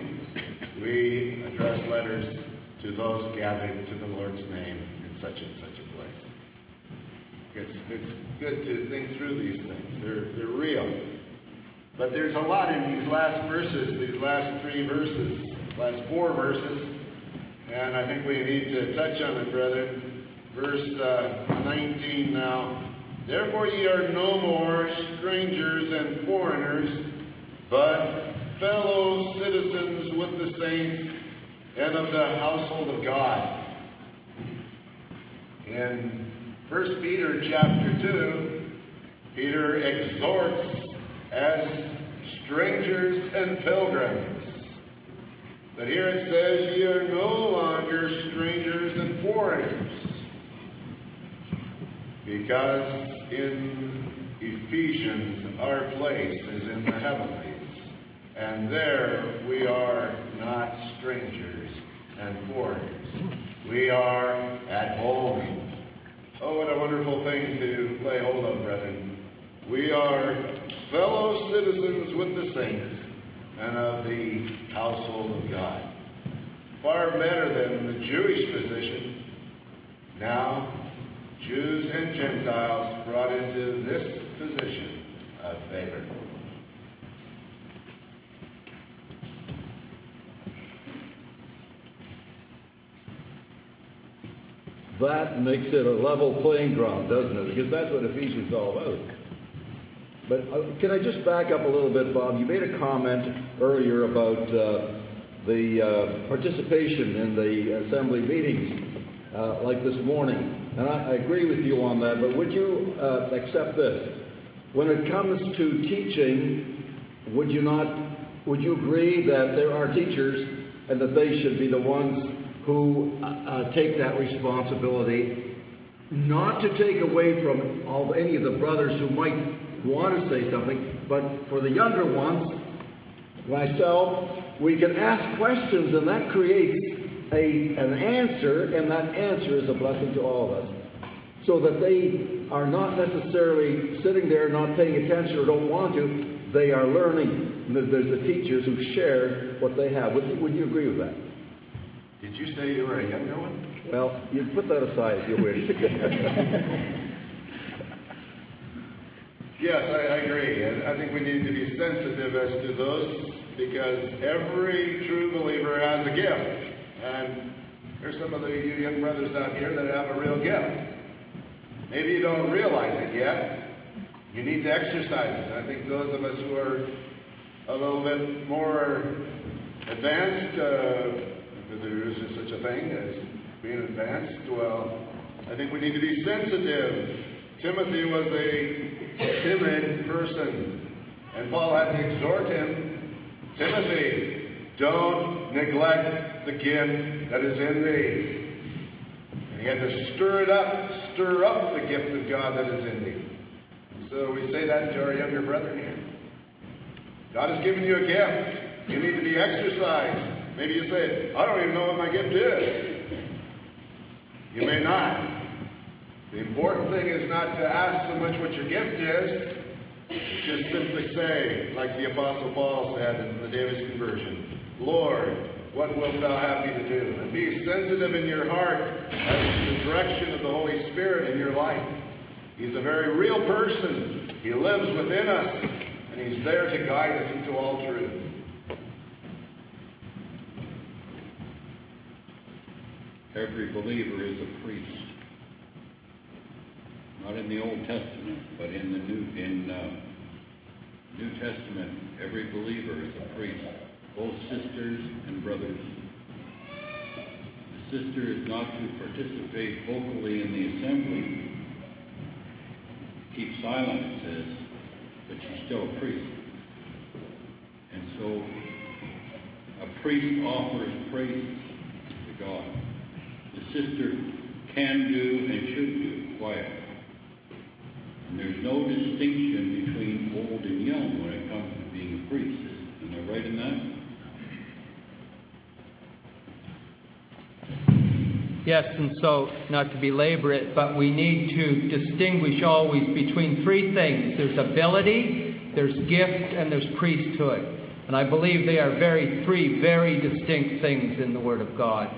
we address letters to those gathered to the Lord's name in such and such a place. It's good to think through these things. They're real. But there's a lot in these last verses, these last 3 verses, last 4 verses, and I think we need to touch on it, brethren. Verse 19 now. Therefore ye are no more strangers and foreigners, but fellow citizens with the saints and of the household of God. In 1 Peter chapter 2, Peter exhorts as strangers and pilgrims. But here it says, ye are no longer strangers and foreigners. Because in Ephesians, our place is in the heavenlies. And there we are not strangers and foreigners. We are at home. Oh, what a wonderful thing to lay hold of, brethren. We are fellow citizens with the saints and of the household of God. Far better than the Jewish position. Now, Jews and Gentiles brought into this position of favor. That makes it a level playing ground, doesn't it? Because that's what Ephesians is all about. But can I just back up a little bit, Bob? You made a comment earlier about the participation in the assembly meetings, like this morning. And I agree with you on that, but would you accept this? When it comes to teaching, would you agree that there are teachers and that they should be the ones who take that responsibility, not to take away from any of the brothers who might want to say something. But for the younger ones, myself, we can ask questions, and that creates an answer, and that answer is a blessing to all of us. So that they are not necessarily sitting there not paying attention or don't want to. They are learning. There's the teachers who share what they have. Would you agree with that? Did you say you were a younger one? Well, you put that aside if you wish. Yes, I agree. And I think we need to be sensitive as to those, because every true believer has a gift. And there's some of you young brothers out here that have a real gift. Maybe you don't realize it yet. You need to exercise it. I think those of us who are a little bit more advanced, if there is such a thing as being advanced, well, I think we need to be sensitive. Timothy was a timid person, and Paul had to exhort him, Timothy, don't neglect the gift that is in thee. And he had to stir up the gift of God that is in thee. So we say that to our younger brethren here. God has given you a gift. You need to be exercised. Maybe you say, I don't even know what my gift is. You may not. The important thing is not to ask so much what your gift is. Just simply say, like the Apostle Paul said in the day of his conversion, Lord, what wilt thou have me to do? And be sensitive in your heart as to the direction of the Holy Spirit in your life. He's a very real person. He lives within us, and he's there to guide us into all truth. Every believer is a priest. Not in the Old Testament, but in the New Testament, every believer is a priest, both sisters and brothers. The sister is not to participate vocally in the assembly. Keep silent, it says, but she's still a priest. And so a priest offers praises to God. The sister can do and should do quietly. And there's no distinction between old and young when it comes to being a priest. Am I right in that? Yes, and so, not to belabor it, but we need to distinguish always between three things. There's ability, there's gift, and there's priesthood. And I believe they are three very distinct things in the Word of God.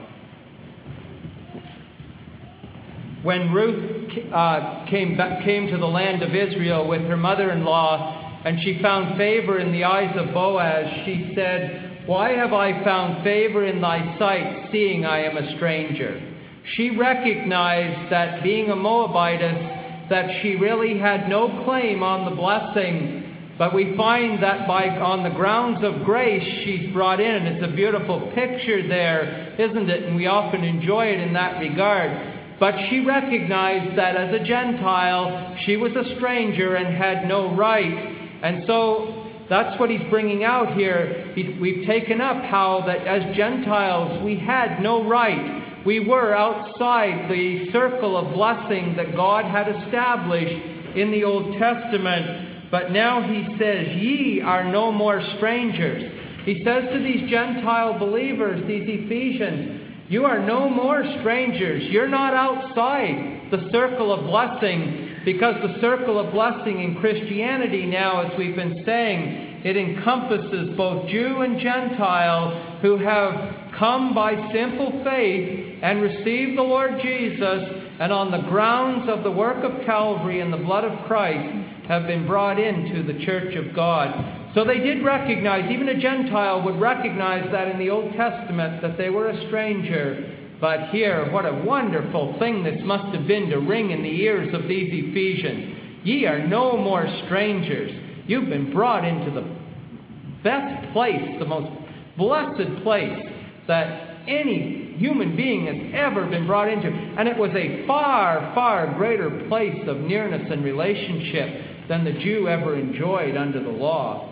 When Ruth came to the land of Israel with her mother-in-law, and she found favor in the eyes of Boaz, she said, "Why have I found favor in thy sight, seeing I am a stranger?" She recognized that being a Moabitess, that she really had no claim on the blessing. But we find that on the grounds of grace, she's brought in. And it's a beautiful picture there, isn't it? And we often enjoy it in that regard. But she recognized that as a Gentile, she was a stranger and had no right. And so that's what he's bringing out here. We've taken up how that as Gentiles, we had no right. We were outside the circle of blessing that God had established in the Old Testament. But now he says, ye are no more strangers. He says to these Gentile believers, these Ephesians, you are no more strangers. You're not outside the circle of blessing, because the circle of blessing in Christianity now, as we've been saying, it encompasses both Jew and Gentile who have come by simple faith and received the Lord Jesus, and on the grounds of the work of Calvary and the blood of Christ have been brought into the church of God. So they did recognize, even a Gentile would recognize that in the Old Testament, that they were a stranger. But here, what a wonderful thing this must have been to ring in the ears of these Ephesians. Ye are no more strangers. You've been brought into the best place, the most blessed place that any human being has ever been brought into. And it was a far, far greater place of nearness and relationship than the Jew ever enjoyed under the law.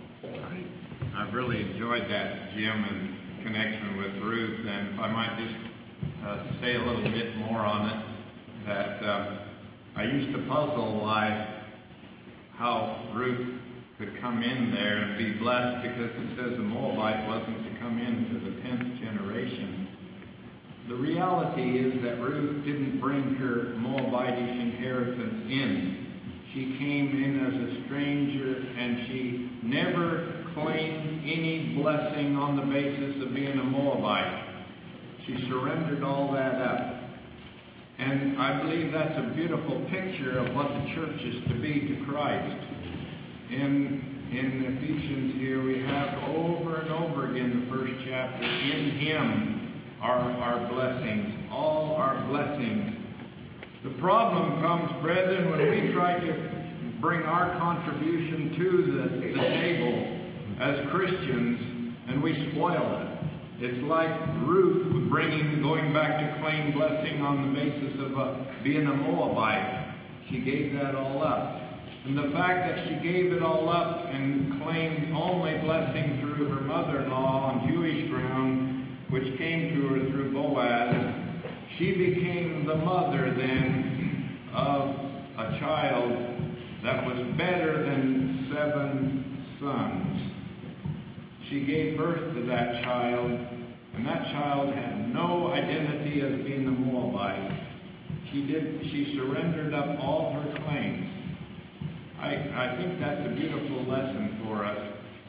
I've really enjoyed that, Jim, in connection with Ruth. And if I might just say a little bit more on it, that I used to puzzle why how Ruth could come in there and be blessed, because it says the Moabite wasn't to come into the 10th generation. The reality is that Ruth didn't bring her Moabitish inheritance in. She came in as a stranger, and she never claimed any blessing on the basis of being a Moabite. She surrendered all that up. And I believe that's a beautiful picture of what the church is to be to Christ. In Ephesians here we have over and over again the first chapter, in Him are our blessings, all our blessings. The problem comes, brethren, when we try to bring our contribution to the table as Christians and we spoil it. It's like Ruth going back to claim blessing on the basis of being a Moabite. She gave that all up. And the fact that she gave it all up and claimed only blessing through her mother-in-law on Jewish ground, which came to her through Boaz, she became the mother then of a child that was better than 7 sons. She gave birth to that child, and that child had no identity as being a Moabite. She surrendered up all her claims. I think that's a beautiful lesson for us.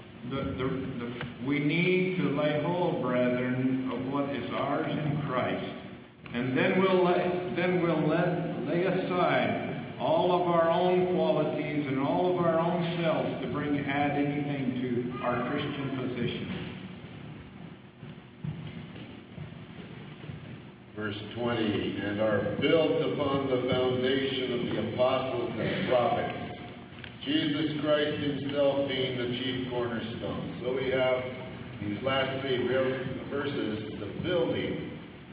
We need to lay hold, brethren, of what is ours in Christ, and then we'll lay aside all of our own qualities and all of our own selves to add anything to our Christian position. Verse 20, and are built upon the foundation of the apostles and prophets, Jesus Christ Himself being the chief cornerstone. So we have these last 3 verses, the building.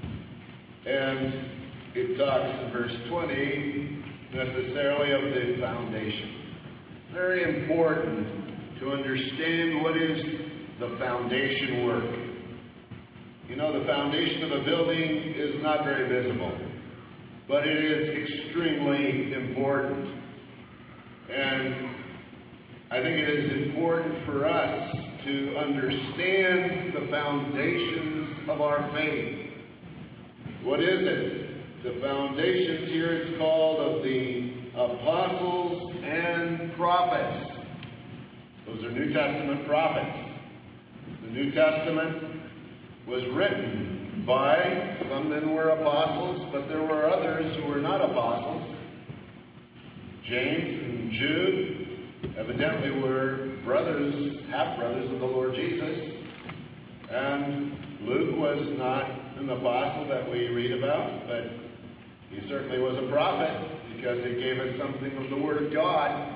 And it talks in verse 20 necessarily of the foundation. Very important to understand what is the foundation work. You know, the foundation of a building is not very visible, but it is extremely important. And I think it is important for us to understand the foundations of our faith. What is it? The foundations here, it's called of the apostles and prophets. Those are New Testament prophets. The New Testament was written by, some men were apostles, but there were others who were not apostles. James and Jude evidently were brothers, half-brothers of the Lord Jesus. And Luke was not an apostle that we read about, but he certainly was a prophet because he gave us something of the Word of God.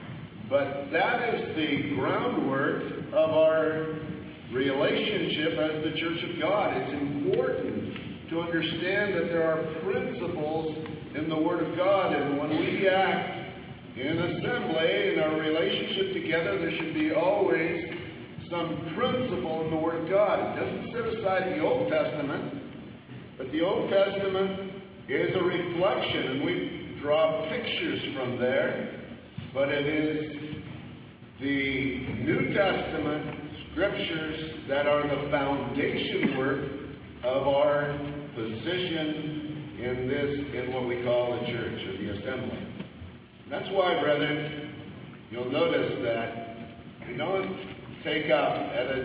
But that is the groundwork of our relationship as the Church of God. It's important to understand that there are principles in the Word of God, and when we act in assembly, in our relationship together, there should be always some principle in the Word of God. It doesn't set aside the Old Testament, but the Old Testament is a reflection, and we draw pictures from there, but it is the New Testament scriptures that are the foundation work of our position in what we call the church, or the assembly. That's why, brethren, you'll notice that we don't take up at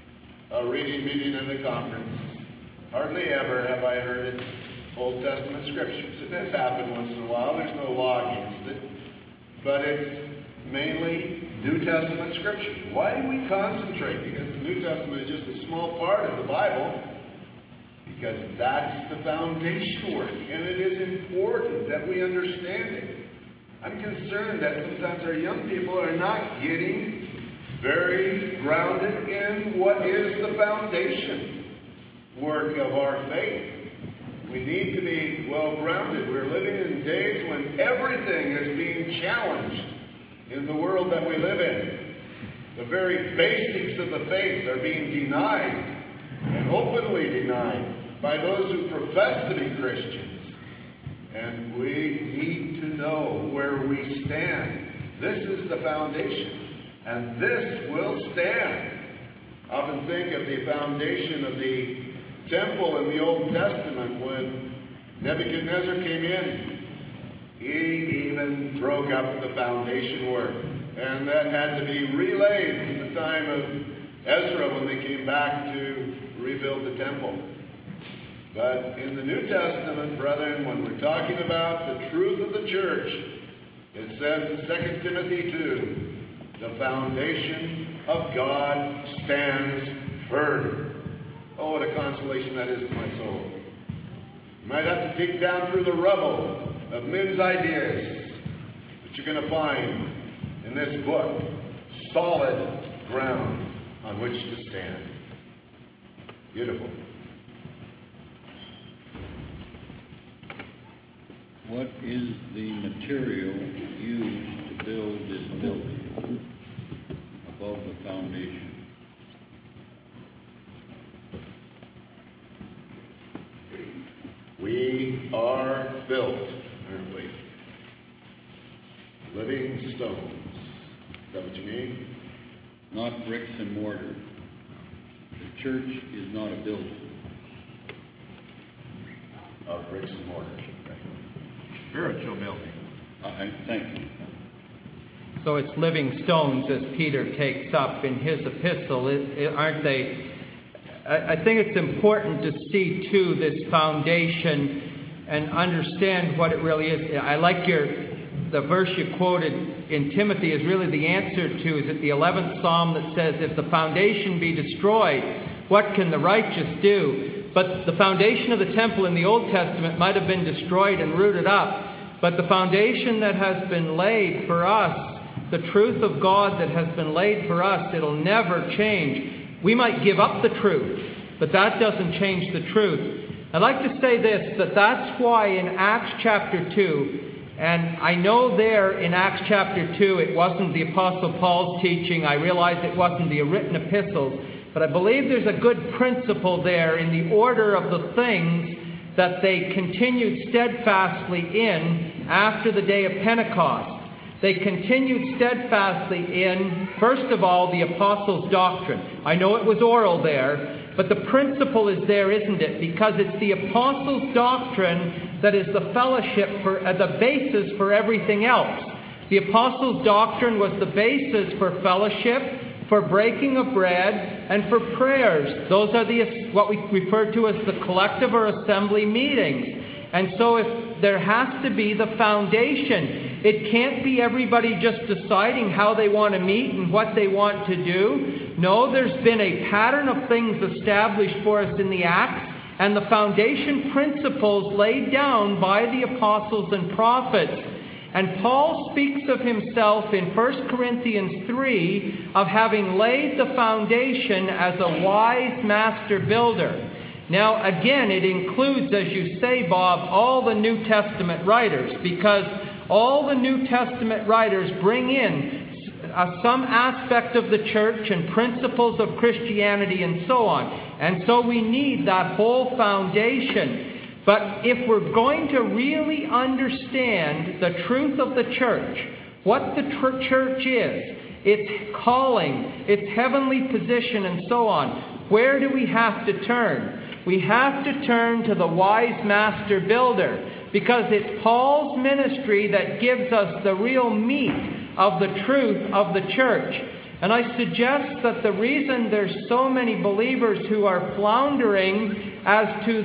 a reading meeting in the conference. Hardly ever have I heard it Old Testament scriptures. It does happen once in a while. There's no law against it. But it's mainly New Testament scriptures. Why do we concentrate? Because the New Testament is just a small part of the Bible. Because that's the foundation work. And it is important that we understand it. I'm concerned that sometimes our young people are not getting very grounded in what is the foundation work of our faith. We need to be well grounded. We're living in days when everything is being challenged in the world that we live in. The very basics of the faith are being denied, and openly denied, by those who profess to be Christians. And we need to know where we stand This is the foundation, and this will stand. I often think of the foundation of the temple in the Old Testament when Nebuchadnezzar came in. He even broke up the foundation work, and that had to be relayed in the time of Ezra when they came back to rebuild the temple. But in the New Testament, brethren, when we're talking about the truth of the church, it says in 2 Timothy 2, the foundation of God stands firm. Oh, what a consolation that is to my soul. You might have to dig down through the rubble of men's ideas, but you're going to find in this book solid ground on which to stand. Beautiful. What is the material used to build this building above the foundation? We are built, aren't we? Living stones. Is that what you mean? Not bricks and mortar. The church is not a building. Of bricks and mortar. Spiritual building. Thank you. So it's living stones, as Peter takes up in his epistle, aren't they? I think it's important to see, too, this foundation and understand what it really is. I like the verse you quoted in Timothy is really the answer to, is it the 11th Psalm that says, if the foundation be destroyed, what can the righteous do? But the foundation of the temple in the Old Testament might have been destroyed and rooted up. But the foundation that has been laid for us, the truth of God that has been laid for us, it'll never change. We might give up the truth, but that doesn't change the truth. I'd like to say this, that's why in Acts chapter 2, and I know there in Acts chapter 2, it wasn't the Apostle Paul's teaching. I realize it wasn't the written epistles. But I believe there's a good principle there in the order of the things that they continued steadfastly in after the day of Pentecost. They continued steadfastly in, first of all, the apostles' doctrine. I know it was oral there, but the principle is there, isn't it? Because it's the apostles' doctrine that is the fellowship for the basis for everything else. The apostles' doctrine was the basis for fellowship, for breaking of bread, and for prayers. Those are what we refer to as the collective or assembly meetings. And so if there has to be the foundation, it can't be everybody just deciding how they want to meet and what they want to do. No, there's been a pattern of things established for us in the Acts, and the foundation principles laid down by the apostles and prophets. And Paul speaks of himself in 1 Corinthians 3 of having laid the foundation as a wise master builder. Now, again, it includes, as you say, Bob, all the New Testament writers, because all the New Testament writers bring in some aspect of the church and principles of Christianity and so on. And so we need that whole foundation. But if we're going to really understand the truth of the church, what the church is, its calling, its heavenly position, and so on, where do we have to turn? We have to turn to the wise master builder, because it's Paul's ministry that gives us the real meat of the truth of the church. And I suggest that the reason there's so many believers who are floundering as to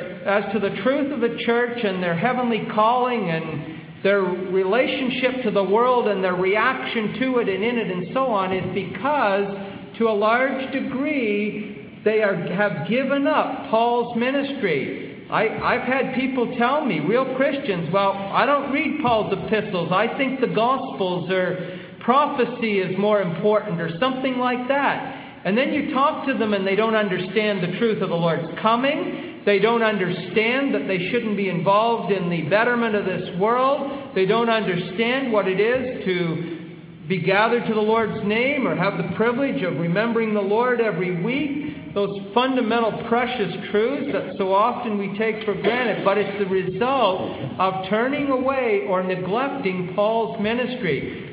the truth of the church and their heavenly calling and their relationship to the world and their reaction to it and in it and so on is because, to a large degree, they have given up Paul's ministry. I've had people tell me, real Christians, well, I don't read Paul's epistles. I think the Gospels or prophecy is more important or something like that. And then you talk to them and they don't understand the truth of the Lord's coming. They don't understand that they shouldn't be involved in the betterment of this world. They don't understand what it is to be gathered to the Lord's name or have the privilege of remembering the Lord every week. Those fundamental precious truths that so often we take for granted. But it's the result of turning away or neglecting Paul's ministry.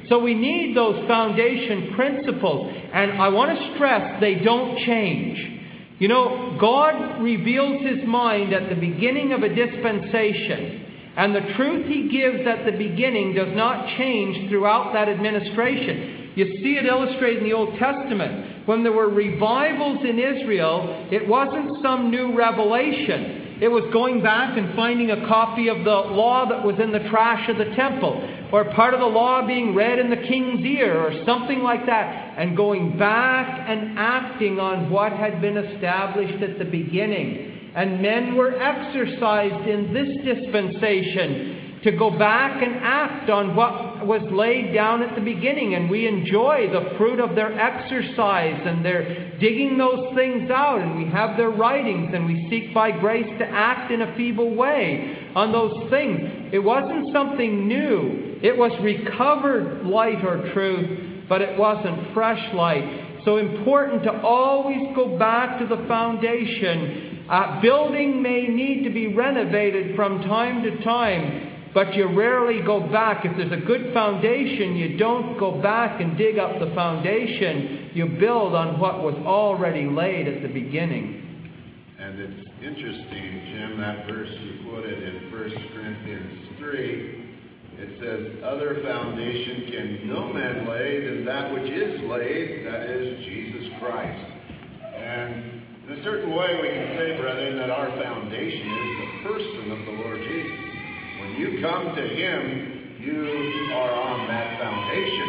So we need those foundation principles. And I want to stress they don't change. You know, God reveals His mind at the beginning of a dispensation. And the truth He gives at the beginning does not change throughout that administration. You see it illustrated in the Old Testament. When there were revivals in Israel, it wasn't some new revelation. It was going back and finding a copy of the law that was in the trash of the temple, or part of the law being read in the king's ear, or something like that, and going back and acting on what had been established at the beginning. And men were exercised in this dispensation to go back and act on what was laid down at the beginning. And we enjoy the fruit of their exercise, and they're digging those things out, and we have their writings, and we seek by grace to act in a feeble way on those things. It wasn't something new. It was recovered light or truth, but it wasn't fresh light. So important to always go back to the foundation. Building may need to be renovated from time to time, but you rarely go back. If there's a good foundation, you don't go back and dig up the foundation. You build on what was already laid at the beginning. And it's interesting, Jim, that verse you quoted in 1 Corinthians 3. It says, other foundation can no man lay than that which is laid, that is Jesus Christ. And in a certain way we can say, brethren, that our foundation is the person of the Lord Jesus. When you come to Him, you are on that foundation.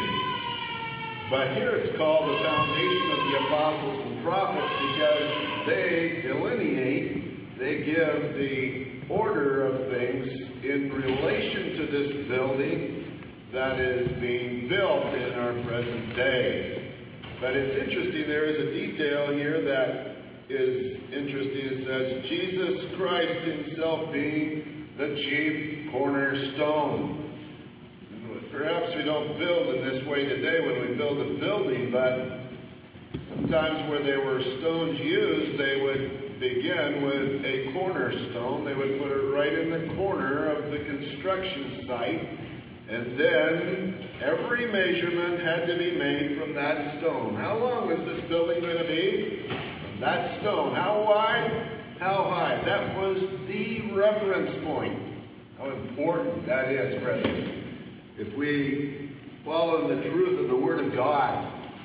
But here it's called the foundation of the apostles and prophets because they delineate, they give the order of things in relation to this building that is being built in our present day. But it's interesting, there is a detail here that is interesting. It says, Jesus Christ Himself being the chief cornerstone. Perhaps we don't build in this way today when we build a building, but sometimes where there were stones used, they would begin with a cornerstone. They would put it right in the corner of the construction site, and then every measurement had to be made from that stone. How long was this building going to be? From that stone. How wide? How high? That was the reference point. How important that is, brethren. If we follow the truth of the Word of God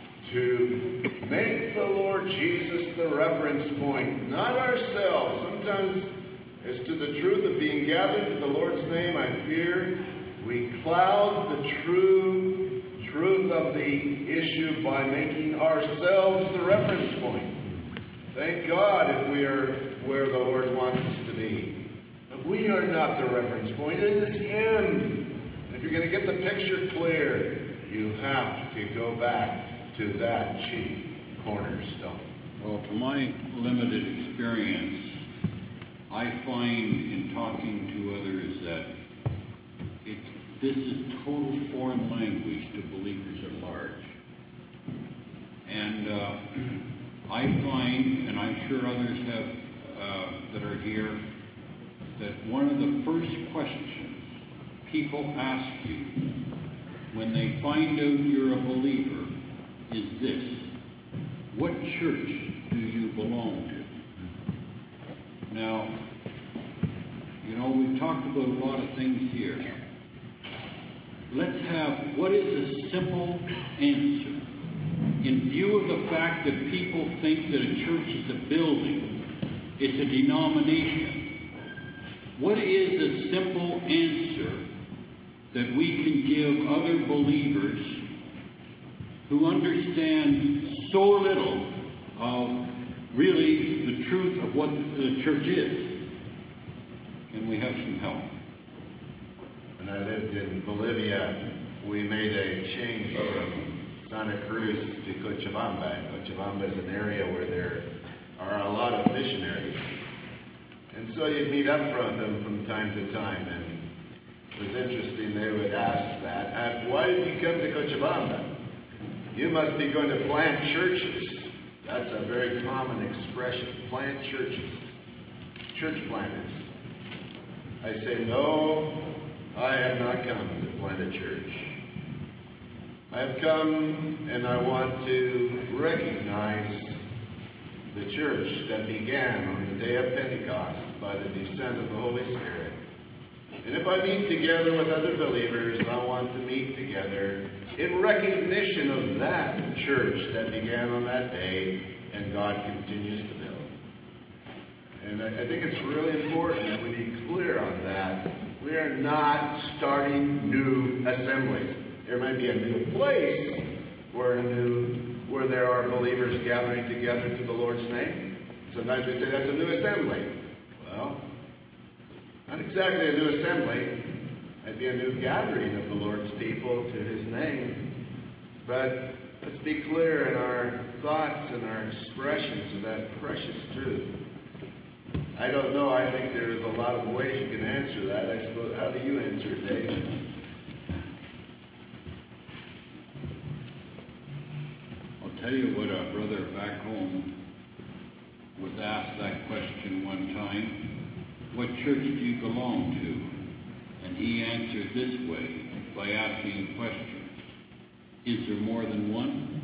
to make the Lord Jesus the reference point, not ourselves. Sometimes, as to the truth of being gathered to the Lord's name, I fear we cloud the true truth of the issue by making ourselves the reference point. Thank God if we are where the Lord wants us to be. But we are not the reference point. It is Him. If you're going to get the picture clear, you have to go back to that chief cornerstone. Well, from my limited experience, I find in talking to others that this is total foreign language to believers at large. And I find, and I'm sure others have that are here, that one of the first questions people ask you when they find out you're a believer is this: what church do you belong to? Now, you know, we've talked about a lot of things here. Let's have, what is a simple answer? In view of the fact that people think that a church is a building, it's a denomination. What is a simple answer that we can give other believers who understand so little of really the truth of what the church is? Can we have some help? When I lived in Bolivia, we made a change from Santa Cruz to Cochabamba. Cochabamba is an area where there are a lot of missionaries. And so you'd meet up from them from time to time. And it was interesting, they would ask that. Why did you come to Cochabamba? You must be going to plant churches. That's a very common expression, plant churches. Church planters. I say, no, I have not come to plant a church. I've come and I want to recognize the church that began on the day of Pentecost by the descent of the Holy Spirit. And if I meet together with other believers, I want to meet together in recognition of that church that began on that day and God continues to build. And I think it's really important that we be clear on that. We are not starting new assemblies. There might be a new place where there are believers gathering together to the Lord's name. Sometimes we say that's a new assembly. Well, not exactly a new assembly. It might be a new gathering of the Lord's people to His name. But let's be clear in our thoughts and our expressions of that precious truth. I don't know. I think there's a lot of ways you can answer that. I suppose. How do you answer it, Dave? I'll tell you what, a brother back home was asked that question one time. What church do you belong to? And he answered this way by asking a question. Is there more than one?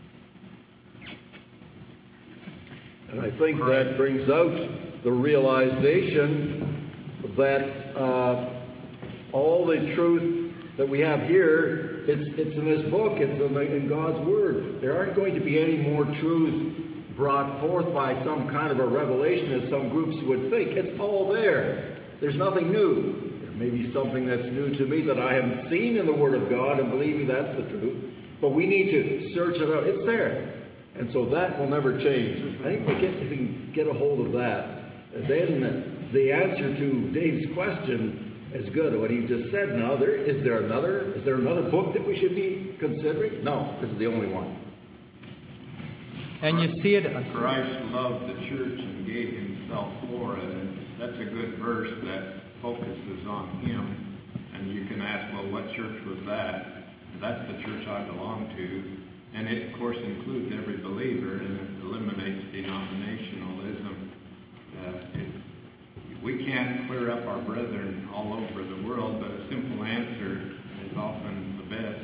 And I think that brings out the realization that all the truth that we have here, it's in this book, it's in God's Word. There aren't going to be any more truths brought forth by some kind of a revelation as some groups would think. It's all there. There's nothing new. There may be something that's new to me that I haven't seen in the Word of God and believe me that's the truth. But we need to search it out. It's there. And so that will never change. I think if we can get a hold of that, then the answer to Dave's question is good. What he just said now, is there another book that we should be considering? No, this is the only one. And you see it. Christ loved the church and gave himself for it. And that's a good verse that focuses on him. And you can ask, well, what church was that? That's the church I belong to. And it, of course, includes every believer, and it eliminates denominationalism. We can't clear up our brethren all over the world, but a simple answer is often the best.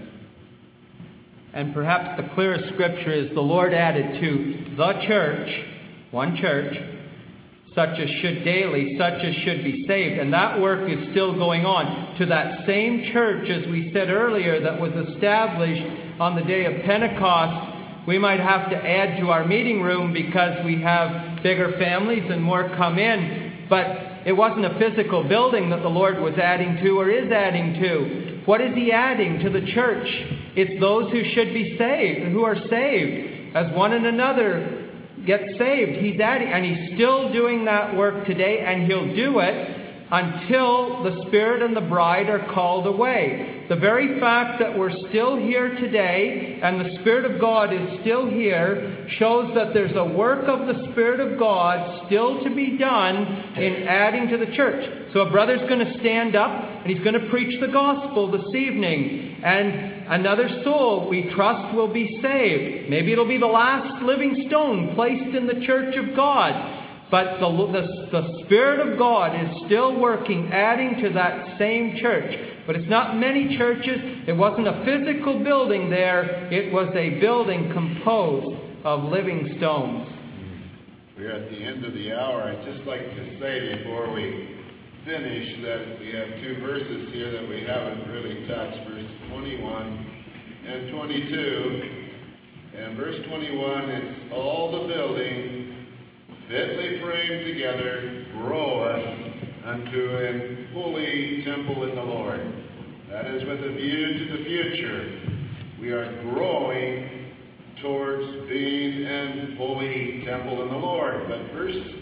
And perhaps the clearest scripture is the Lord added to the church, one church, such as should daily, such as should be saved. And that work is still going on. To that same church, as we said earlier, that was established on the day of Pentecost, we might have to add to our meeting room because we have bigger families and more come in. But it wasn't a physical building that the Lord was adding to or is adding to. What is He adding to the church? It's those who should be saved, who are saved, as one and another get saved. He's adding, and He's still doing that work today, and He'll do it until the Spirit and the bride are called away. The very fact that we're still here today and the Spirit of God is still here shows that there's a work of the Spirit of God still to be done in adding to the church. So a brother's going to stand up and he's going to preach the gospel this evening. And another soul, we trust, will be saved. Maybe it'll be the last living stone placed in the church of God. But the Spirit of God is still working, adding to that same church. But it's not many churches. It wasn't a physical building there. It was a building composed of living stones. We're at the end of the hour. I'd just like to say before we finish that we have two verses here that we haven't really touched. Verse 21 and 22. And verse 21 is, all the building fitly framed together, groweth unto an holy temple in the Lord. That is with a view to the future. We are growing towards being an holy temple in the Lord. But verse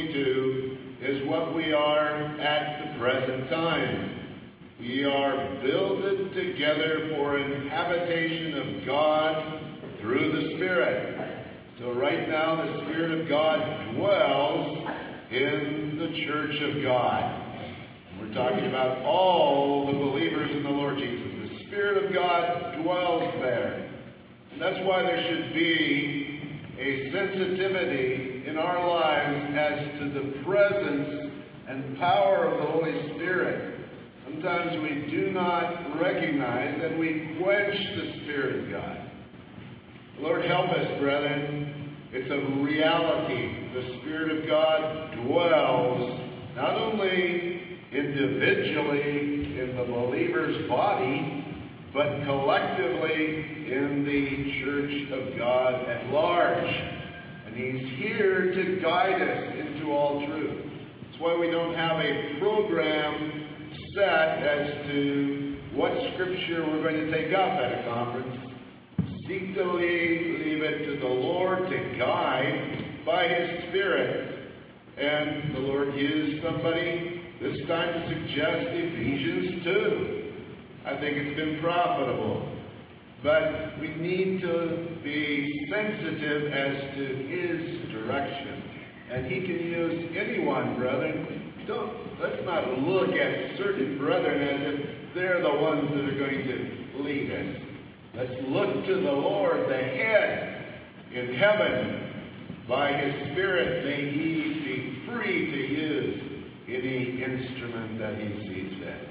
22 is what we are at the present time. We are builded together for an habitation of God through the Spirit. So right now, the Spirit of God dwells in the church of God. We're talking about all the believers in the Lord Jesus. The Spirit of God dwells there. And that's why there should be a sensitivity in our lives as to the presence and power of the Holy Spirit. sometimes we do not recognize that we quench the Spirit of God. Lord, help us, brethren. It's a reality. The Spirit of God dwells not only individually in the believer's body, but collectively in the church of God at large. And He's here to guide us into all truth. That's why we don't have a program set as to what scripture we're going to take up at a conference. Seek to leave it to the Lord to guide by His Spirit. And the Lord used somebody this time to suggest Ephesians 2. I think it's been profitable. But we need to be sensitive as to His direction. And He can use anyone, brethren. Let's not look at certain brethren as if they're the ones that are going to lead us. Let's look to the Lord, the head in heaven. By His Spirit, may He be free to use any instrument that He sees fit.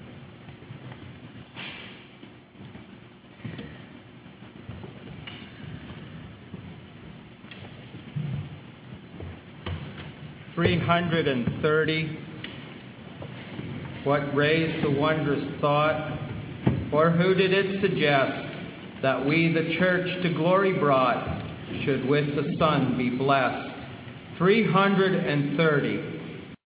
$330. What raised the wondrous thought? Or who did it suggest that we, the church to glory brought, should with the Son be blessed? 330.